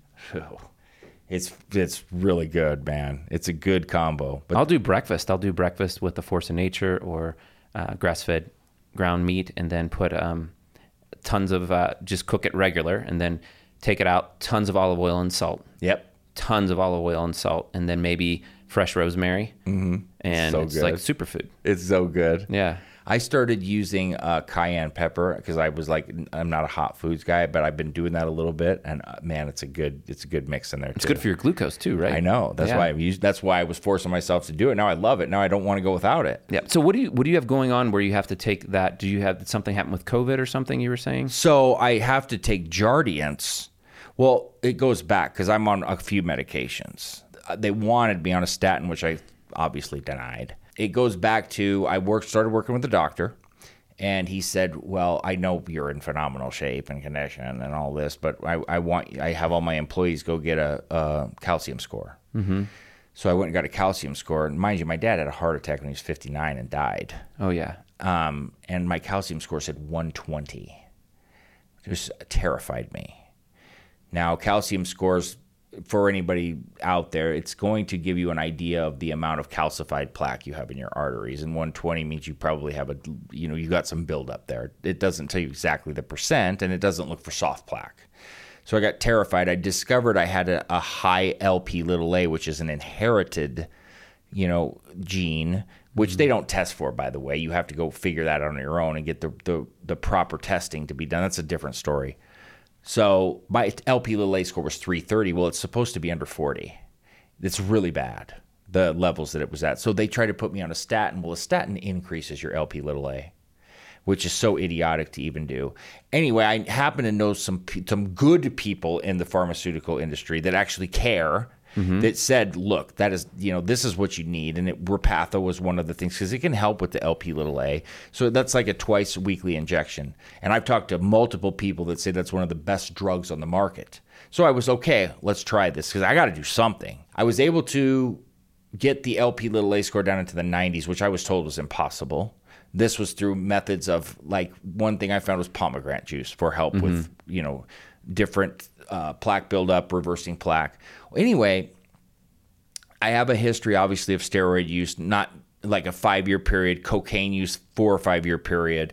It's it's really good, man. It's a good combo. But I'll do breakfast. I'll do breakfast with the Force of Nature or uh, grass-fed ground meat, and then put um, tons of, uh, just cook it regular, and then take it out, tons of olive oil and salt. yep. Tons of olive oil and salt, and then maybe fresh rosemary. Mm-hmm. And So it's good. like superfood. It's so good. Yeah. I started using uh, cayenne pepper because I was like, I'm not a hot foods guy, but I've been doing that a little bit, and uh, man, it's a good, it's a good mix in there. It's good for your glucose too, right? I know. That's Yeah. why I'm used. That's why I was forcing myself to do it. Now I love it. Now I don't want to go without it. Yeah. So what do you what do you have going on where you have to take that? Do you have did something happen with COVID or something you were saying? So I have to take Jardiance, Well, it goes back because I'm on a few medications. They wanted me on a statin, which I obviously denied. It goes back to I worked, started working with a doctor, and he said, well, I know you're in phenomenal shape and condition and all this, but I, I want I have all my employees go get a, a calcium score. Mm-hmm. So I went and got a calcium score. And mind you, my dad had a heart attack when he was fifty-nine and died. Oh, yeah. Um, and my calcium score said one twenty. It just terrified me. Now, calcium scores, for anybody out there, it's going to give you an idea of the amount of calcified plaque you have in your arteries. And one twenty means you probably have a, you know, you got some buildup there. It doesn't tell you exactly the percent, and it doesn't look for soft plaque. So I got terrified. I discovered I had a, a high L P little a, which is an inherited, you know, gene, which mm-hmm. they don't test for, by the way. You have to go figure that out on your own and get the, the, the proper testing to be done. That's a different story. So my L P little a score was three thirty. Well, it's supposed to be under forty. It's really bad, the levels that it was at. So they tried to put me on a statin. Well, a statin increases your L P little a, which is so idiotic to even do. Anyway, I happen to know some some good people in the pharmaceutical industry that actually care, mm-hmm. that said, look, that is, you know, this is what you need. And it, Repatha was one of the things because it can help with the L P little a. So that's like a twice weekly injection. And I've talked to multiple people that say that's one of the best drugs on the market. So I was, okay, let's try this because I got to do something. I was able to get the L P little a score down into the nineties, which I was told was impossible. This was through methods of, like, one thing I found was pomegranate juice for help mm-hmm. with, you know, different uh, plaque buildup, reversing plaque. Anyway, I have a history, obviously, of steroid use, not like a five-year period, cocaine use, four or five-year period.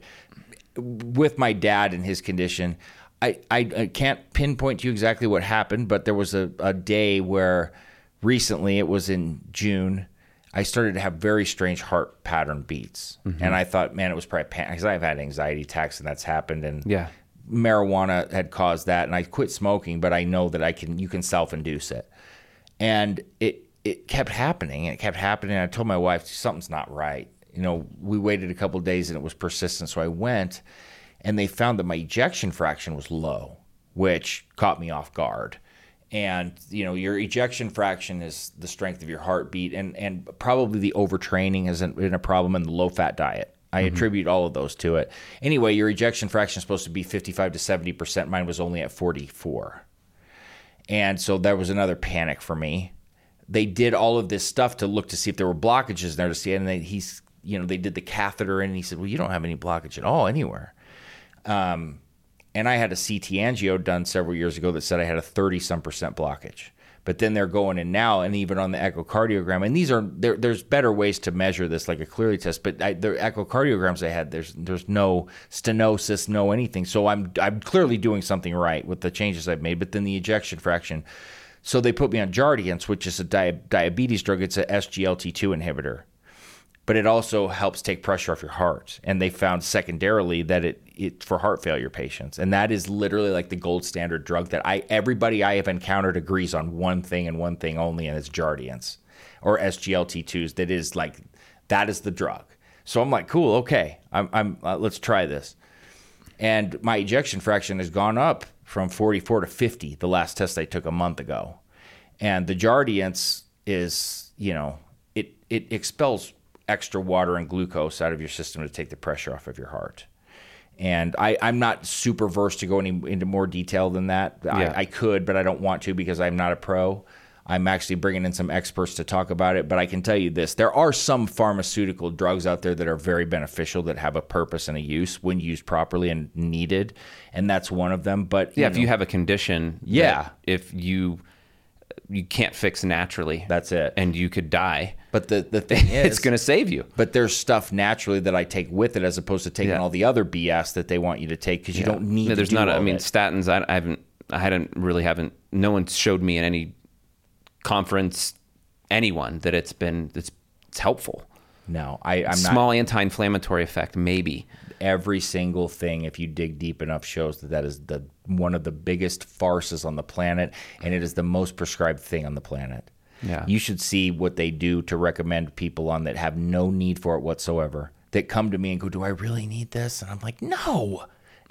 With my dad and his condition, I, I, I can't pinpoint to you exactly what happened, but there was a, a day where recently, it was in June, I started to have very strange heart pattern beats. Mm-hmm. And I thought, man, it was probably panic because I've had anxiety attacks and that's happened. And yeah. marijuana had caused that. And I quit smoking, but I know that I can, you can self-induce it. And it, it kept happening and it kept happening. And I told my wife, something's not right. You know, we waited a couple of days and it was persistent. So I went and they found that my ejection fraction was low, which caught me off guard. And, you know, your ejection fraction is the strength of your heartbeat, and, and probably the overtraining isn't been a problem, and the low-fat diet. I mm-hmm. attribute all of those to it. Anyway, your ejection fraction is supposed to be fifty-five to seventy percent. Mine was only at forty-four. And so there was another panic for me. They did all of this stuff to look to see if there were blockages there to see it. And they, he's, you know, they did the catheter, and he said, well, you don't have any blockage at all anywhere. Um And I had a C T angio done several years ago that said I had a thirty-some percent blockage. But then they're going in now, and even on the echocardiogram, and these are there, there's better ways to measure this, like a Cleary test. But I, the echocardiograms I had, there's there's no stenosis, no anything. So I'm I'm clearly doing something right with the changes I've made. But then the ejection fraction. So they put me on Jardiance, which is a di- diabetes drug. It's a S G L T two inhibitor. But it also helps take pressure off your heart. And they found secondarily that it, it for heart failure patients. And that is literally like the gold standard drug that I everybody I have encountered agrees on one thing and one thing only, and it's Jardiance or S G L T twos. That is like, that is the drug. So I'm like, cool, okay, I'm, I'm uh, let's try this. And my ejection fraction has gone up from forty-four to fifty the last test I took a month ago. And the Jardiance is, you know, it it expels extra water and glucose out of your system to take the pressure off of your heart. And I, I'm not super versed to go any, into more detail than that. Yeah. I, I could, but I don't want to because I'm not a pro. I'm actually bringing in some experts to talk about it. But I can tell you this. There are some pharmaceutical drugs out there that are very beneficial, that have a purpose and a use when used properly and needed. And that's one of them. But yeah, you if know, you have a condition, yeah, if you you can't fix naturally, that's it, and you could die. But the, the thing is, it's going to save you. But there's stuff naturally that I take with it, as opposed to taking yeah. all the other B S that they want you to take, because you yeah. don't need. No, there's to do not. all I mean, it. statins. I, I haven't. I hadn't really haven't. No one showed me in any conference, anyone, that it's been it's, it's helpful. No, I, I'm Small not. Small anti-inflammatory effect, maybe. Every single thing, if you dig deep enough, shows that that is the one of the biggest farces on the planet, and it is the most prescribed thing on the planet. Yeah. You should see what they do to recommend people on that have no need for it whatsoever, that come to me and go, do I really need this? And I'm like, no,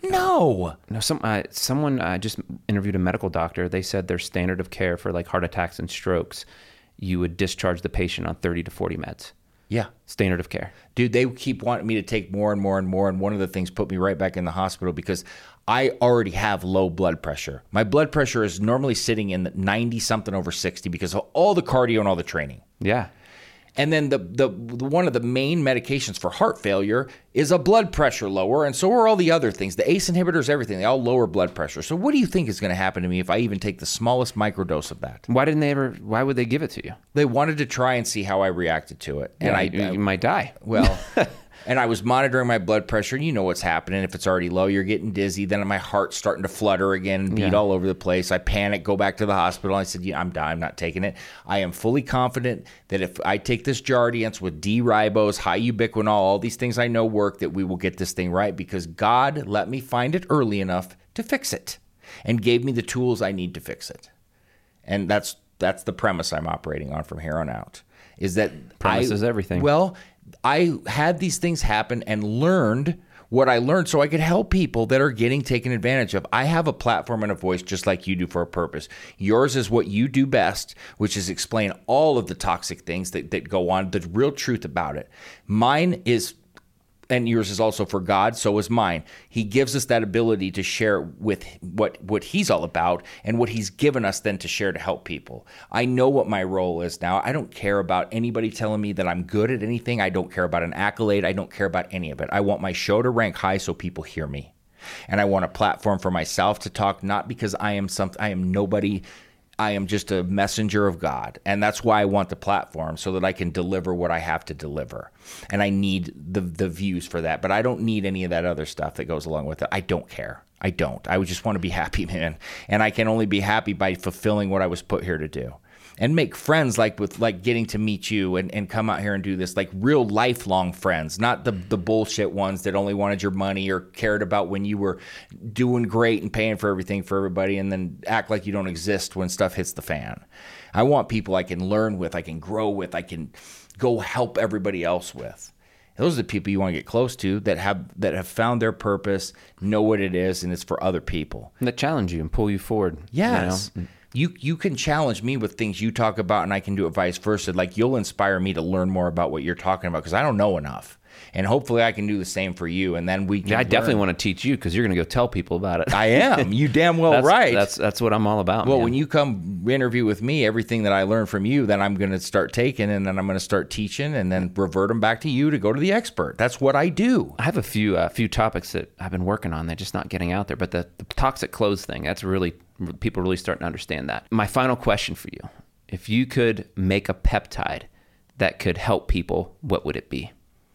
No. No, some uh, someone uh, just interviewed a medical doctor. They said their standard of care for like heart attacks and strokes, you would discharge the patient on thirty to forty meds. Yeah. Standard of care. Dude, they keep wanting me to take more and more and more. And one of the things put me right back in the hospital because I already have low blood pressure. My blood pressure is normally sitting in ninety something over sixty because of all the cardio and all the training. Yeah. And then the, the the one of the main medications for heart failure is a blood pressure lower, and so are all the other things. The A C E inhibitors, everything, they all lower blood pressure. So what do you think is going to happen to me if I even take the smallest microdose of that? Why didn't they ever, why would they give it to you? They wanted to try and see how I reacted to it. And Yeah, I, you, I you might die. Well, and I was monitoring my blood pressure, and you know what's happening. If it's already low, you're getting dizzy. Then my heart's starting to flutter again and beat Yeah. all over the place. I panic, go back to the hospital. I said, yeah, I'm done. I'm not taking it. I am fully confident that if I take this Jardiance with D-ribose, high ubiquinol, all these things I know work, that we will get this thing right because God let me find it early enough to fix it and gave me the tools I need to fix it. And that's that's the premise I'm operating on from here on out. Is that Premise I, is everything. Well, I had these things happen and learned what I learned so I could help people that are getting taken advantage of. I have a platform and a voice just like you do for a purpose. Yours is what you do best, which is explain all of the toxic things that, that go on, the real truth about it. Mine is, and yours is also for God, so is mine. He gives us that ability to share with what, what he's all about and what he's given us then to share to help people. I know what my role is now. I don't care about anybody telling me that I'm good at anything. I don't care about an accolade. I don't care about any of it. I want my show to rank high so people hear me. And I want a platform for myself to talk, not because I am something, I am nobody. I am just a messenger of God. And that's why I want the platform, so that I can deliver what I have to deliver. And I need the the views for that. But I don't need any of that other stuff that goes along with it. I don't care. I don't. I would just want to be happy, man. And I can only be happy by fulfilling what I was put here to do. And make friends, like with like getting to meet you and, and come out here and do this, like real lifelong friends, not the the bullshit ones that only wanted your money or cared about when you were doing great and paying for everything for everybody and then act like you don't exist when stuff hits the fan. I want people I can learn with, I can grow with, I can go help everybody else with. Those are the people you want to get close to that have that have found their purpose, know what it is, and it's for other people. That challenge you and pull you forward. Yes. You know? You you can challenge me with things you talk about, and I can do it vice versa. Like, you'll inspire me to learn more about what you're talking about because I don't know enough. And hopefully I can do the same for you, and then we can Yeah, I learn. definitely want to teach you because you're going to go tell people about it. I am. You damn well that's, right. That's that's what I'm all about. Well, man. when you come interview with me, everything that I learn from you, then I'm going to start taking, and then I'm going to start teaching, and then revert them back to you to go to the expert. That's what I do. I have a few uh, few topics that I've been working on. They're just not getting out there. But the, the toxic clothes thing, that's really, people really starting to understand that. My final question for you, if you could make a peptide that could help people, what would it be?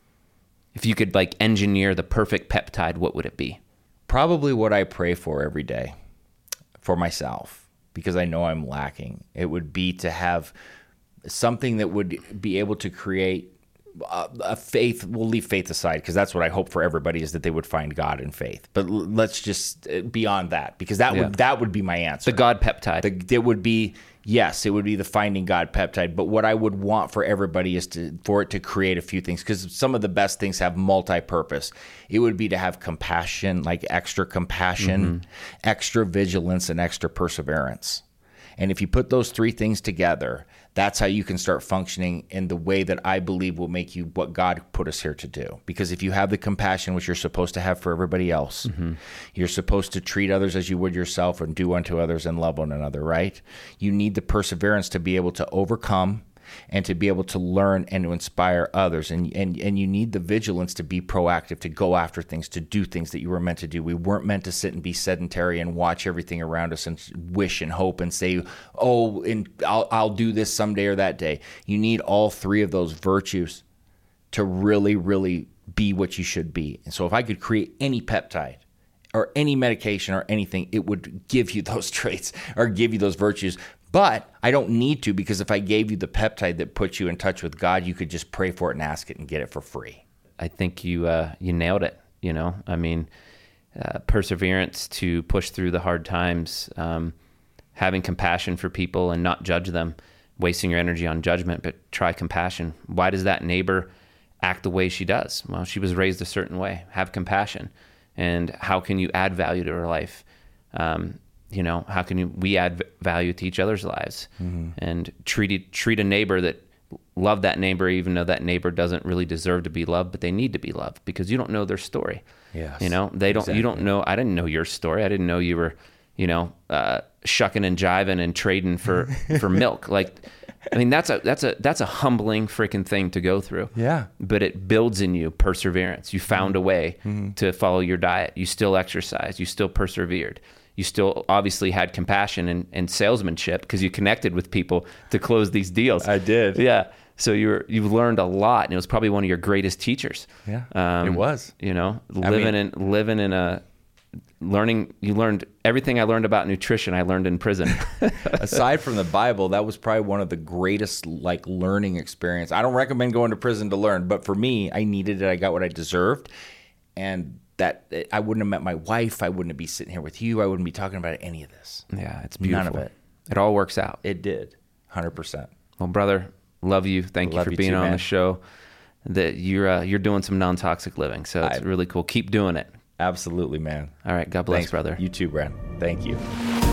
If you could like engineer the perfect peptide, what would it be? Probably what I pray for every day for myself, because I know I'm lacking. It would be to have something that would be able to create a, a faith. We'll leave faith aside because that's what I hope for everybody, is that they would find God in faith. But l- let's just uh, beyond that, because that Yeah. would that would be my answer. The God peptide. The, it would be, yes, it would be the finding God peptide. But what I would want for everybody is to for it to create a few things, because some of the best things have multi-purpose. It would be to have compassion, like extra compassion, mm-hmm. extra vigilance, and extra perseverance. And if you put those three things together, that's how you can start functioning in the way that I believe will make you what God put us here to do. Because if you have the compassion, which you're supposed to have for everybody else, mm-hmm. you're supposed to treat others as you would yourself and do unto others and love one another, right? You need the perseverance to be able to overcome and to be able to learn and to inspire others. And, and, and you need the vigilance to be proactive, to go after things, to do things that you were meant to do. We weren't meant to sit and be sedentary and watch everything around us and wish and hope and say, oh, and I'll, I'll do this someday or that day. You need all three of those virtues to really, really be what you should be. And so if I could create any peptide or any medication or anything, it would give you those traits or give you those virtues. But I don't need to, because if I gave you the peptide that puts you in touch with God, you could just pray for it and ask it and get it for free. I think you uh, you nailed it. You know, I mean, uh, perseverance to push through the hard times, um, having compassion for people and not judge them, wasting your energy on judgment, but try compassion. Why does that neighbor act the way she does? Well, she was raised a certain way. Have compassion. and how can you add value to her life? Um, you know, how can you, we add value to each other's lives, mm-hmm. and treat treat a neighbor that love that neighbor, even though that neighbor doesn't really deserve to be loved, but they need to be loved because you don't know their story. Yes, you know, they don't. Exactly. You don't know. I didn't know your story. I didn't know you were, you know, uh, shucking and jiving and trading for for milk. Like, I mean, that's a that's a that's a humbling freaking thing to go through. Yeah. But it builds in you perseverance. You found a way mm-hmm. to follow your diet. You still exercised. You still persevered. You still obviously had compassion and, and salesmanship because you connected with people to close these deals. I did. Yeah. So you were, you've learned a lot, and it was probably one of your greatest teachers. Yeah, um, it was. You know, living I mean, in living in a learning. You learned everything I learned about nutrition. I learned in prison. Aside from the Bible, that was probably one of the greatest like learning experience. I don't recommend going to prison to learn, but for me, I needed it. I got what I deserved, and that I wouldn't have met my wife. I wouldn't be sitting here with you. I wouldn't be talking about any of this. Yeah, it's beautiful. None of it. It all works out. It did, one hundred percent. Well, brother. Love you. Thank Love you for you being too, on man. the show. That you're uh, you're doing some non-toxic living, so it's I, really cool. Keep doing it. Absolutely, man. All right. God bless, Thanks, brother. You too, Brad. Thank you.